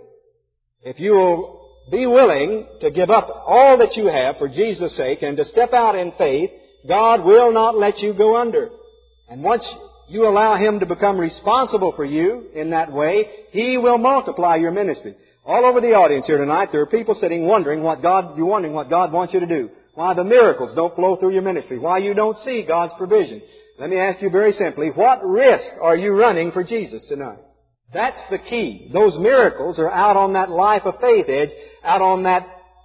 If you will be willing to give up all that you have for Jesus' sake and to step out in faith, God will not let you go under. And once you allow Him to become responsible for you in that way, He will multiply your ministry. All over the audience here tonight, there are people sitting wondering what God, you're wondering what God wants you to do. Why the miracles don't flow through your ministry. Why you don't see God's provision. Let me ask you very simply, what risk are you running for Jesus tonight? That's the key. Those miracles are out on that life of faith edge, out on that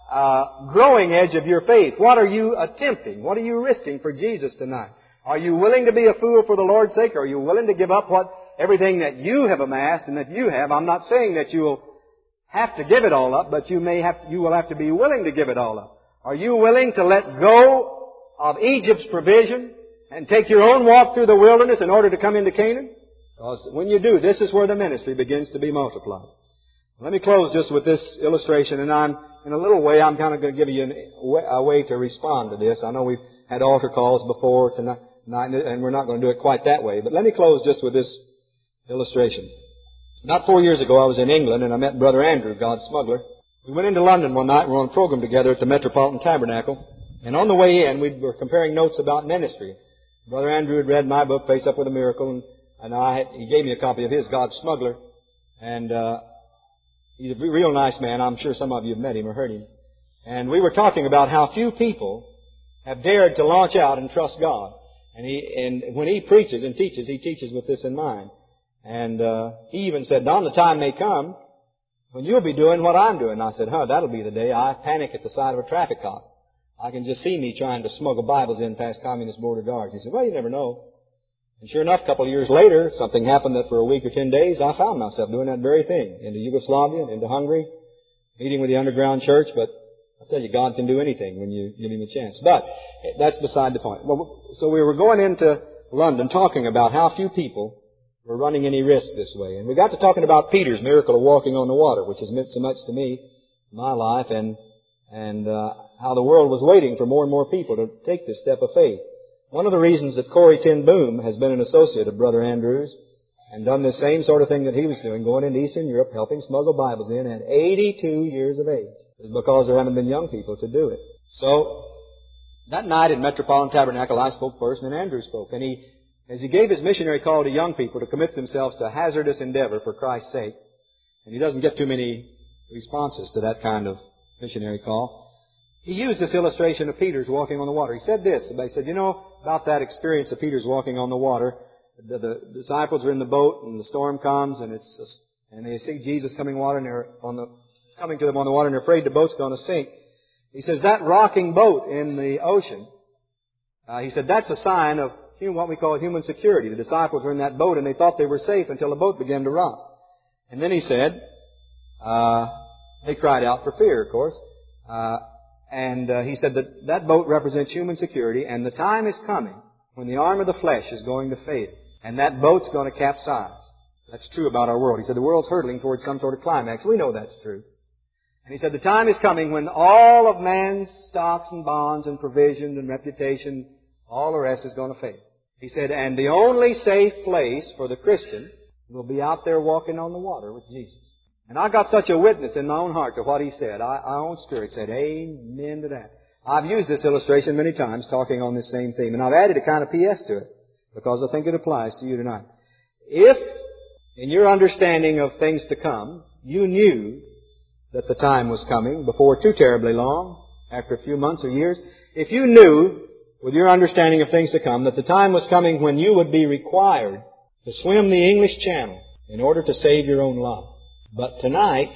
uh, growing edge of your faith. What are you attempting? What are you risking for Jesus tonight? Are you willing to be a fool for the Lord's sake? Are you willing to give up what everything that you have amassed and that you have? I'm not saying that you'll have to give it all up, but you may have to, you will have to be willing to give it all up. Are you willing to let go of Egypt's provision and take your own walk through the wilderness in order to come into Canaan? Because when you do, this is where the ministry begins to be multiplied. Let me close just with this illustration, and I'm, in a little way, I'm kind of going to give you a way to respond to this. I know we've had altar calls before tonight, and we're not going to do it quite that way. But let me close just with this illustration. About four years ago, I was in England, and I met Brother Andrew, God's smuggler. We went into London one night, and we were on a program together at the Metropolitan Tabernacle. And on the way in, we were comparing notes about ministry. Brother Andrew had read my book, Face Up with a Miracle, and, and I had, he gave me a copy of his, God's Smuggler. And uh, he's a real nice man. I'm sure some of you have met him or heard him. And we were talking about how few people have dared to launch out and trust God. And he, and when he preaches and teaches, he teaches with this in mind. And uh, he even said, Don, the time may come when you'll be doing what I'm doing. And I said, huh, that'll be the day I panic at the side of a traffic cop. I can just see me trying to smuggle Bibles in past communist border guards. He said, well, you never know. And sure enough, a couple of years later, something happened that for a week or ten days, I found myself doing that very thing. Into Yugoslavia, into Hungary, meeting with the underground church. But I tell you, God can do anything when you give Him a chance. But that's beside the point. So we were going into London talking about how few people were running any risk this way. And we got to talking about Peter's miracle of walking on the water, which has meant so much to me in my life, and and uh, how the world was waiting for more and more people to take this step of faith. One of the reasons that Corrie ten Boom has been an associate of Brother Andrews and done the same sort of thing that he was doing, going into Eastern Europe, helping smuggle Bibles in at eighty-two years of age, is because there haven't been young people to do it. So that night in Metropolitan Tabernacle, I spoke first, and then Andrew spoke. And he, as he gave his missionary call to young people to commit themselves to hazardous endeavor for Christ's sake, and he doesn't get too many responses to that kind of missionary call, he used this illustration of Peter's walking on the water. He said this. He said, you know, about that experience of Peter's walking on the water, the, the disciples are in the boat, and the storm comes, and it's just, and they see Jesus coming water, and they're on the coming to them on the water, and they're afraid the boat's going to sink. He says that rocking boat in the ocean, uh, he said that's a sign of what we call human security. The disciples were in that boat, and they thought they were safe until the boat began to rock. And then he said, uh, they cried out for fear, of course. Uh, and uh, he said that that boat represents human security, and the time is coming when the arm of the flesh is going to fail, and that boat's going to capsize. That's true about our world. He said the world's hurtling towards some sort of climax. We know that's true. And he said the time is coming when all of man's stocks and bonds and provision and reputation, all the rest is going to fail. He said, and the only safe place for the Christian will be out there walking on the water with Jesus. And I got such a witness in my own heart to what he said. I, my own spirit said, amen to that. I've used this illustration many times talking on this same theme, and I've added a kind of P S to it because I think it applies to you tonight. If, in your understanding of things to come, you knew that the time was coming before too terribly long, after a few months or years, if you knew, with your understanding of things to come, that the time was coming when you would be required to swim the English Channel in order to save your own life. But tonight,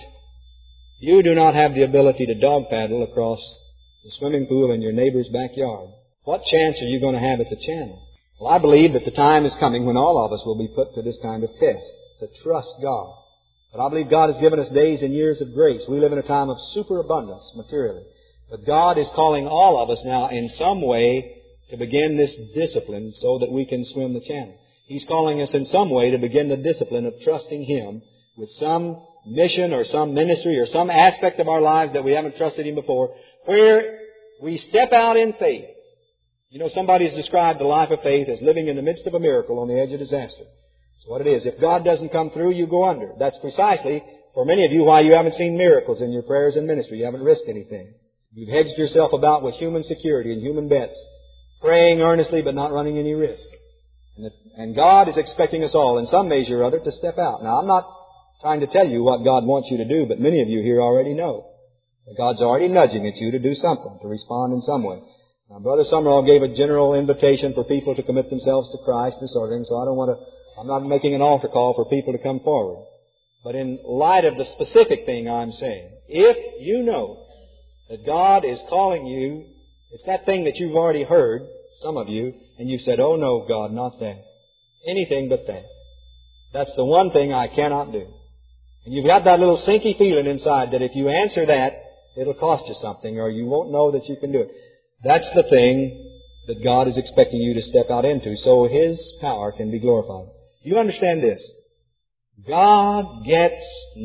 you do not have the ability to dog paddle across the swimming pool in your neighbor's backyard. What chance are you going to have at the channel? Well, I believe that the time is coming when all of us will be put to this kind of test, to trust God. But I believe God has given us days and years of grace. We live in a time of superabundance materially. But God is calling all of us now in some way to begin this discipline so that we can swim the channel. He's calling us in some way to begin the discipline of trusting Him with some mission or some ministry or some aspect of our lives that we haven't trusted Him before, where we step out in faith. You know, somebody has described the life of faith as living in the midst of a miracle on the edge of disaster. That's what it is. If God doesn't come through, you go under. That's precisely, for many of you, why you haven't seen miracles in your prayers and ministry. You haven't risked anything. You've hedged yourself about with human security and human bets, praying earnestly but not running any risk. And, the, and God is expecting us all, in some measure or other, to step out. Now, I'm not trying to tell you what God wants you to do, but many of you here already know that God's already nudging at you to do something, to respond in some way. Now, Brother Summerall gave a general invitation for people to commit themselves to Christ, this sort of thing, so I don't want to, I'm not making an altar call for people to come forward. But in light of the specific thing I'm saying, if you know that God is calling you, it's that thing that you've already heard, some of you, and you said, oh no, God, not that. Anything but that. That's the one thing I cannot do. And you've got that little sinky feeling inside that if you answer that, it'll cost you something or you won't know that you can do it. That's the thing that God is expecting you to step out into so His power can be glorified. Do you understand this? God gets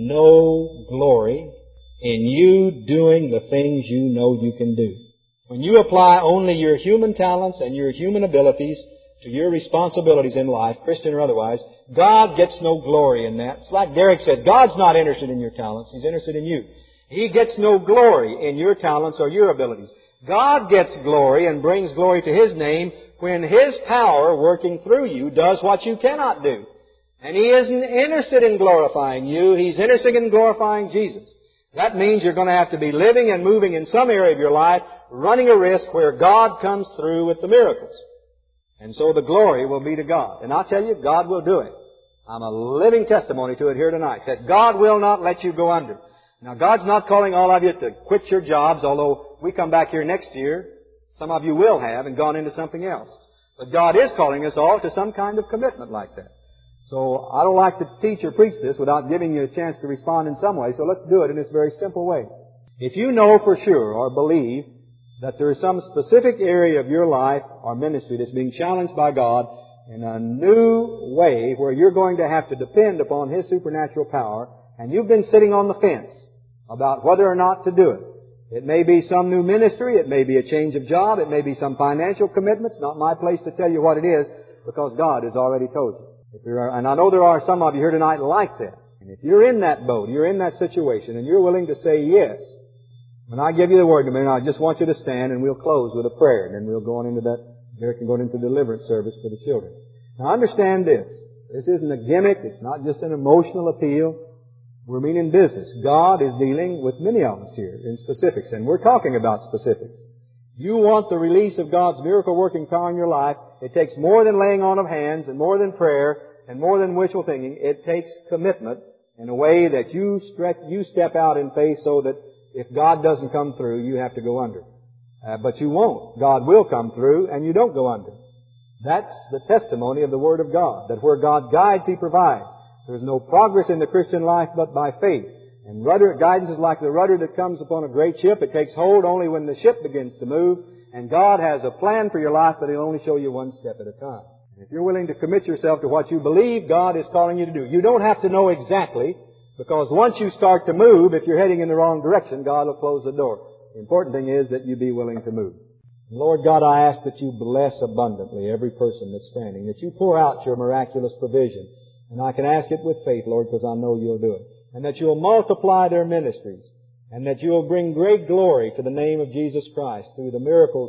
no glory in you doing the things you know you can do. When you apply only your human talents and your human abilities to your responsibilities in life, Christian or otherwise, God gets no glory in that. It's like Derek said, God's not interested in your talents. He's interested in you. He gets no glory in your talents or your abilities. God gets glory and brings glory to His name when His power working through you does what you cannot do. And He isn't interested in glorifying you. He's interested in glorifying Jesus. That means you're going to have to be living and moving in some area of your life, running a risk where God comes through with the miracles. And so the glory will be to God. And I'll tell you, God will do it. I'm a living testimony to it here tonight, that God will not let you go under. Now, God's not calling all of you to quit your jobs, although we come back here next year, some of you will have and gone into something else. But God is calling us all to some kind of commitment like that. So I don't like to teach or preach this without giving you a chance to respond in some way, so let's do it in this very simple way. If you know for sure or believe that there is some specific area of your life or ministry that's being challenged by God in a new way where you're going to have to depend upon His supernatural power, and you've been sitting on the fence about whether or not to do it. It may be some new ministry, it may be a change of job, it may be some financial commitment. It's not my place to tell you what it is because God has already told you. If there are, and I know there are some of you here tonight like that. And if you're in that boat, you're in that situation, and you're willing to say yes, when I give you the word in a minute, I just want you to stand and we'll close with a prayer. And then we'll go on into that, Derek can go into the deliverance service for the children. Now understand this. This isn't a gimmick. It's not just an emotional appeal. We're meaning business. God is dealing with many of us here in specifics, and we're talking about specifics. You want the release of God's miracle-working power in your life. It takes more than laying on of hands and more than prayer and more than wishful thinking. It takes commitment in a way that you stretch, you step out in faith so that if God doesn't come through, you have to go under. Uh, but you won't. God will come through and you don't go under. That's the testimony of the Word of God, that where God guides, He provides. There's no progress in the Christian life but by faith. And rudder guidance is like the rudder that comes upon a great ship. It takes hold only when the ship begins to move. And God has a plan for your life, but He'll only show you one step at a time. And if you're willing to commit yourself to what you believe God is calling you to do, you don't have to know exactly, because once you start to move, if you're heading in the wrong direction, God will close the door. The important thing is that you be willing to move. Lord God, I ask that you bless abundantly every person that's standing, that you pour out your miraculous provision. And I can ask it with faith, Lord, because I know you'll do it. And that you'll multiply their ministries. And that you'll bring great glory to the name of Jesus Christ through the miracles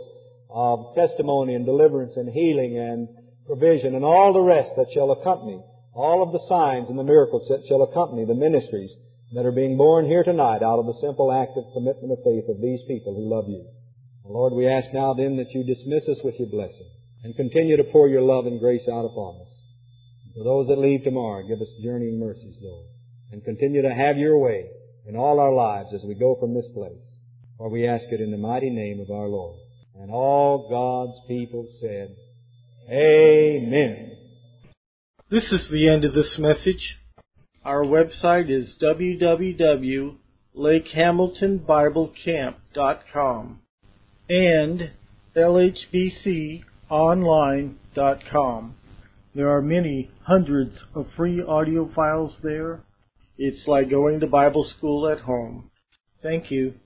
of testimony and deliverance and healing and provision and all the rest that shall accompany, all of the signs and the miracles that shall accompany the ministries that are being born here tonight out of the simple act of commitment of faith of these people who love you. Lord, we ask now then that you dismiss us with your blessing and continue to pour your love and grace out upon us. For those that leave tomorrow, give us journeying mercies, Lord, and continue to have your way in all our lives as we go from this place. For we ask it in the mighty name of our Lord. And all God's people said, Amen. This is the end of this message. Our website is w w w dot Lake Hamilton Bible Camp dot com and L H B C online dot com. There are many hundreds of free audio files there. It's like going to Bible school at home. Thank you.